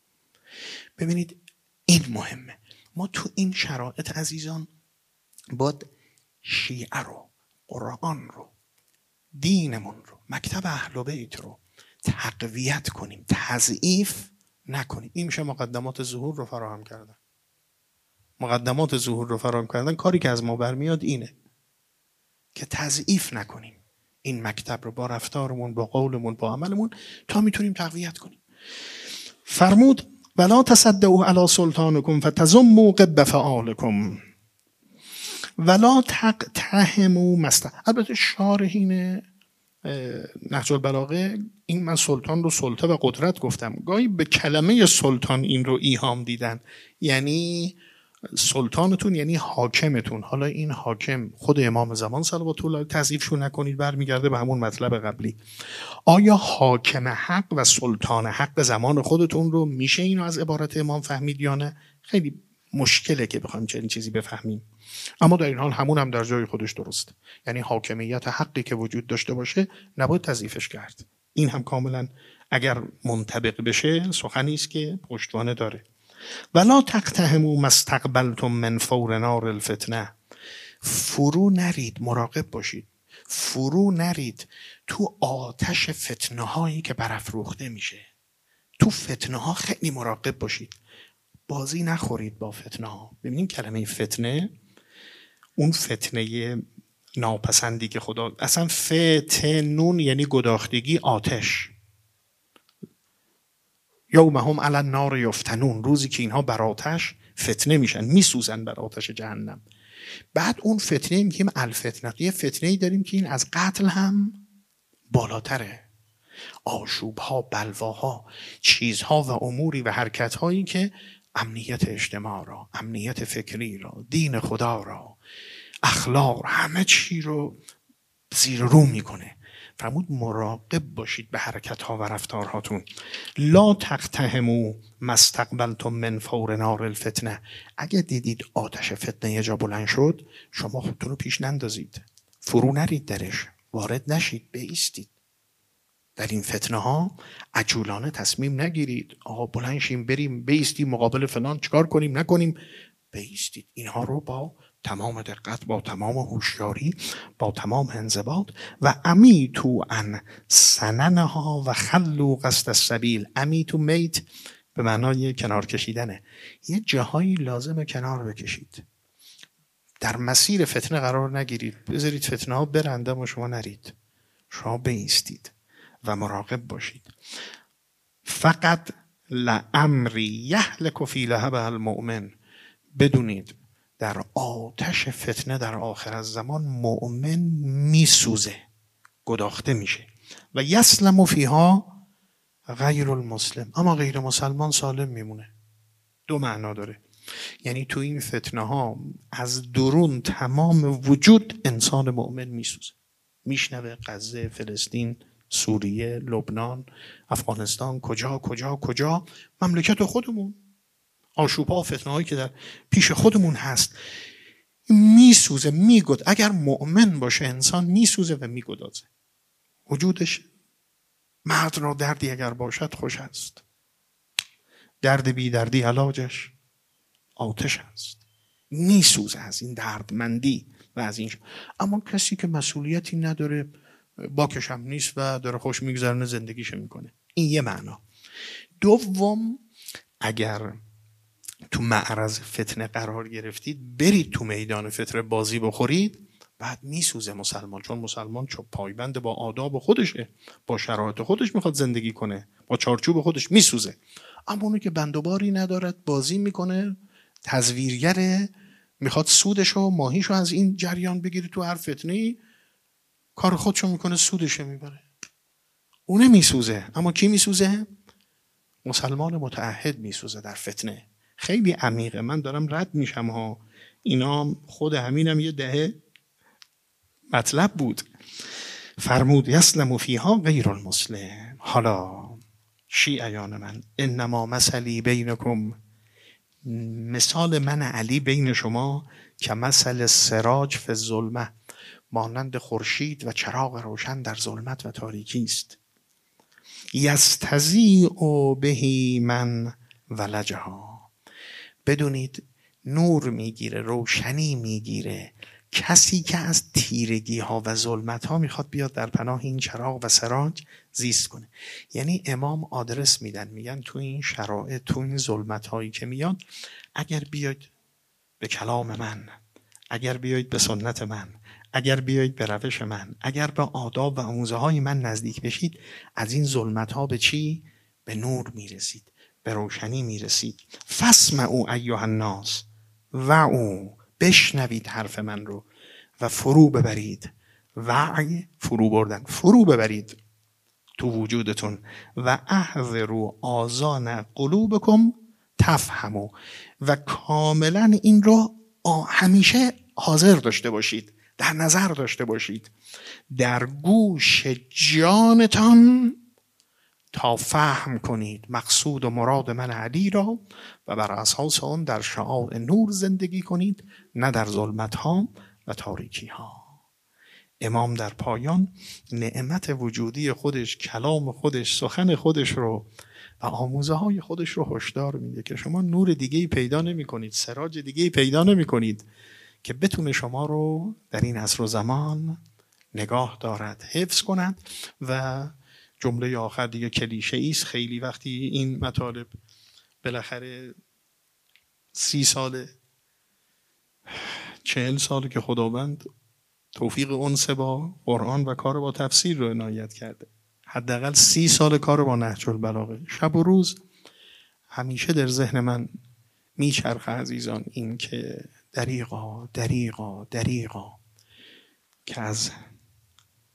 ببینید این مهمه. ما تو این شرایط عزیزان باید شیعه رو، قرآن رو، دینمون رو، مکتب اهل بیت رو تقویت کنیم، تضعیف نکنیم. این میشه مقدمات ظهور رو فراهم کردن. مقدمات ظهور رو فراهم کردن، کاری که از ما برمیاد اینه که تضعیف نکنیم این مکتب رو با رفتارمون، با قولمون، با عملمون، تا میتونیم تقویت کنیم. فرمود ولا تصدعوا علی سلطانکم فتضموا قب فعالکم ولا تقتحموا مست. البته شارحین نهج البلاغه، این من سلطان رو سلطه و قدرت گفتم، گاهی به کلمه سلطان این رو ایهام دیدن، یعنی سلطانتون یعنی حاکمتون. حالا این حاکم خود امام زمان صلوات الله تضعیفشو نکنید، برمیگرده به همون مطلب قبلی. آیا حاکم حق و سلطان حق زمان خودتون رو میشه اینو از عبارت امام فهمید یا نه؟ خیلی مشکله که بخوایم چنین چیزی بفهمیم، اما در این حال همون هم در جای خودش درست. یعنی حاکمیت حقی که وجود داشته باشه نباید تضعیفش کرد. این هم کاملا اگر منطبق بشه سخنی است که پشتوانه داره. ولا تقتحموا ما استقبلتم من فور نار الفتنه. فرو نرید، مراقب باشید، فرو نرید تو آتش فتنه هایی که برافروخته میشه. تو فتنه ها خیلی مراقب باشید، بازی نخورید با فتنه ها. ببینید کلمه فتنه، اون فتنه ناپسندی که خدا، اصلا فتنون یعنی گداختگی، آتش. یوم هم علی النار یفتنون، روزی که اینها بر آتش فتنه میشن، میسوزن بر آتش جهنم. بعد اون فتنه میگیم الفتنه. یه فتنه‌ای داریم که این از قتل هم بالاتره. آشوبها، بلواها، چیزها و اموری و حرکتهایی که امنیت اجتماع را، امنیت فکری را، دین خدا را، اخلاق، همه چی رو زیر رو میکنه. فرمود مراقب باشید به حرکتها و رفتارهاتون. لا تقتحموا ما استقبلتم من فور نار الفتنه. اگه دیدید آتش فتنه یه جا بلند شد، شما خودتون رو پیش نندازید، فرو نرید درش، وارد نشید، بایستید. در این فتنه ها عجولانه تصمیم نگیرید آقا بلند شیم بریم بایستیم مقابل فلان، چیکار کنیم نکنیم. بایستید. اینها رو با تمام دقت، با تمام هوشیاری، با تمام انضباط. و امیتو ان سننها و خلو قصد السبیل. امیتو میت به معنای کنار کشیدنه. یه جاهایی لازمه کنار بکشید، در مسیر فتنه قرار نگیرید، بذارید فتنه ها برنده و شما نرید، شما بایستید و مراقب باشید. فقط لامری یهلک فی لهب المؤمن. بدونید در آتش فتنه در آخر الزمان مؤمن میسوزه، گداخته میشه. و یسلم فیها غیر المسلم. اما غیر مسلمان سالم میمونه. دو معنا داره. یعنی تو این فتنه ها از درون تمام وجود انسان مؤمن میسوزه، میشنوه غزه، فلسطین، سوریه، لبنان، افغانستان، کجا کجا کجا، مملکت خودمون، آشوب‌ها، فتنه‌هایی که در پیش خودمون هست، میسوزه، میگد. اگر مؤمن باشه انسان میسوزه و میگدازه. وجودش مرد را دردی اگر باشد خوش است، درد بی دردی علاجش آتش است. میسوزه از این دردمندی و از این. اما کسی که مسئولیتی نداره، باکش هم نیست و داره خوش میگذرنه، زندگیش میکنه. این یه معنا. دوم، اگر تو معرض فتنه قرار گرفتید، برید تو میدان فتنه بازی بخورید، بعد میسوزه مسلمان. چون مسلمان چون پایبند با آداب خودشه، با شرایط خودش میخواد زندگی کنه، با چارچوب خودش میسوزه. اما اونو که بندوباری ندارد، بازی میکنه، تزویرگره، میخواد سودشو، ماهیشو از این جریان بگیره، تو هر فتنه‌ای کار خودشو میکنه، سودشو میبره، اونه میسوزه. اما کی میسوزه؟ مسلمان متعهد میسوزه در فتنه. خیلی عمیقه. من دارم رد میشم ها، اینا خود همینم یه دهه مطلب بود. فرمود یسلم فیها غیر المسلم. حالا شیعیان من، انما مثلی بینکم، مثال من علی بین شما که مثل سراج فی الظلمه، مانند خورشید و چراغ روشن در ظلمت و تاریکی است. یستضیء به من ولجها. بدونید نور میگیره، روشنی میگیره کسی که از تیرگی ها و ظلمت ها میخواد بیاد در پناه این چراغ و سراج زیست کنه. یعنی امام آدرس میدن، میگن تو این شرایط، تو این ظلمت هایی که میاد، اگر بیاید به کلام من، اگر بیاید به سنت من، اگر بیایید به روش من، اگر به آداب و آموزه های من نزدیک بشید، از این ظلمت ها به چی؟ به نور میرسید، به روشنی میرسید. فاسمعوا ایها الناس وعوا، بشنوید حرف من رو و فرو ببرید. وعی فرو بردن، فرو ببرید تو وجودتون. و احذروا آذان قلوبکم تفهموا، و کاملا این رو همیشه حاضر داشته باشید، در نظر داشته باشید در گوش جانتان، تا فهم کنید مقصود و مراد من علی را و بر اساس آن در شعاع نور زندگی کنید، نه در ظلمت ها و تاریکی ها. امام در پایان نعمت وجودی خودش، کلام خودش، سخن خودش رو و آموزه های خودش رو هشدار میده که شما نور دیگه‌ای پیدا نمی کنید، سراج دیگه‌ای پیدا نمی کنید که بتونه شما رو در این عصر و زمان نگاه دارد، حفظ کند. و جمله آخر دیگه کلیشه ایست، خیلی وقتی این مطالب بالاخره سی ساله، چهل ساله که خداوند توفیق انس با قرآن و کار با تفسیر رو عنایت کرده، حداقل سی سال کار با نهج البلاغه، شب و روز همیشه در ذهن من میچرخه عزیزان، این که دریغا دریغا دریغا که از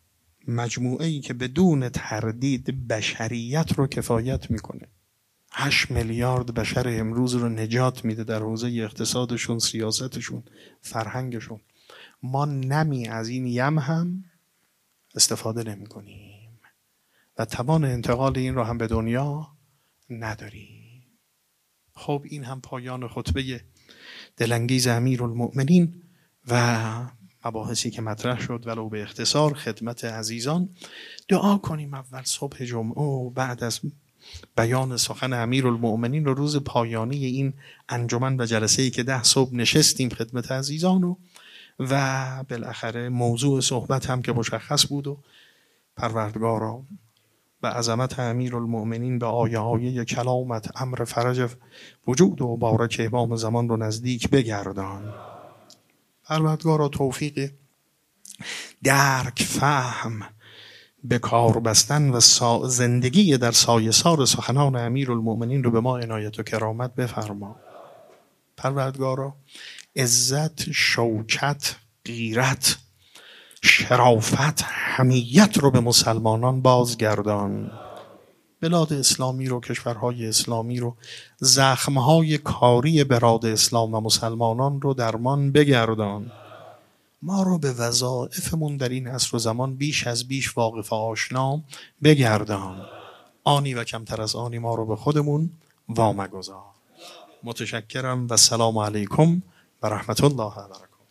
مجموعه ای که بدون تردید بشریت رو کفایت میکنه. هشت میلیارد بشر امروز رو نجات میده در حوزه اقتصادشون، سیاستشون، فرهنگشون. ما نمی از این یم هم استفاده نمی کنیم و توان انتقال این رو هم به دنیا نداریم. خب این هم پایان خطبه دلانگیز امیرالمؤمنین و مباحثی که مطرح شد ولو به اختصار خدمت عزیزان. دعا کنیم اول صبح جمعه و بعد از بیان سخن امیرالمؤمنین رو روز پایانی این انجمن و جلسه‌ای که ده صبح نشستیم خدمت عزیزان و و بالاخره موضوع صحبت هم که مشخص بود و پروردگارا به عظمت امیرالمؤمنین به آیه های کلامت امر فرج وجود و بارک امام زمان رو نزدیک بگردان. پروردگارا توفیق درک، فهم، به کار بستن و زندگی در سایه سار سخنان امیرالمؤمنین رو به ما عنایت و کرامت بفرما. پروردگارا عزت، شوکت، غیرت، شرافت، حمیت رو به مسلمانان بازگردان. بلاد اسلامی رو، کشورهای اسلامی رو، زخمهای کاری براد اسلام و مسلمانان رو درمان بگردان. ما رو به وظایفمون در این عصر و زمان بیش از بیش واقف آشنا بگردان. آنی و کمتر از آنی ما رو به خودمون وامگذار. متشکرم و سلام علیکم و رحمت الله و برکاته.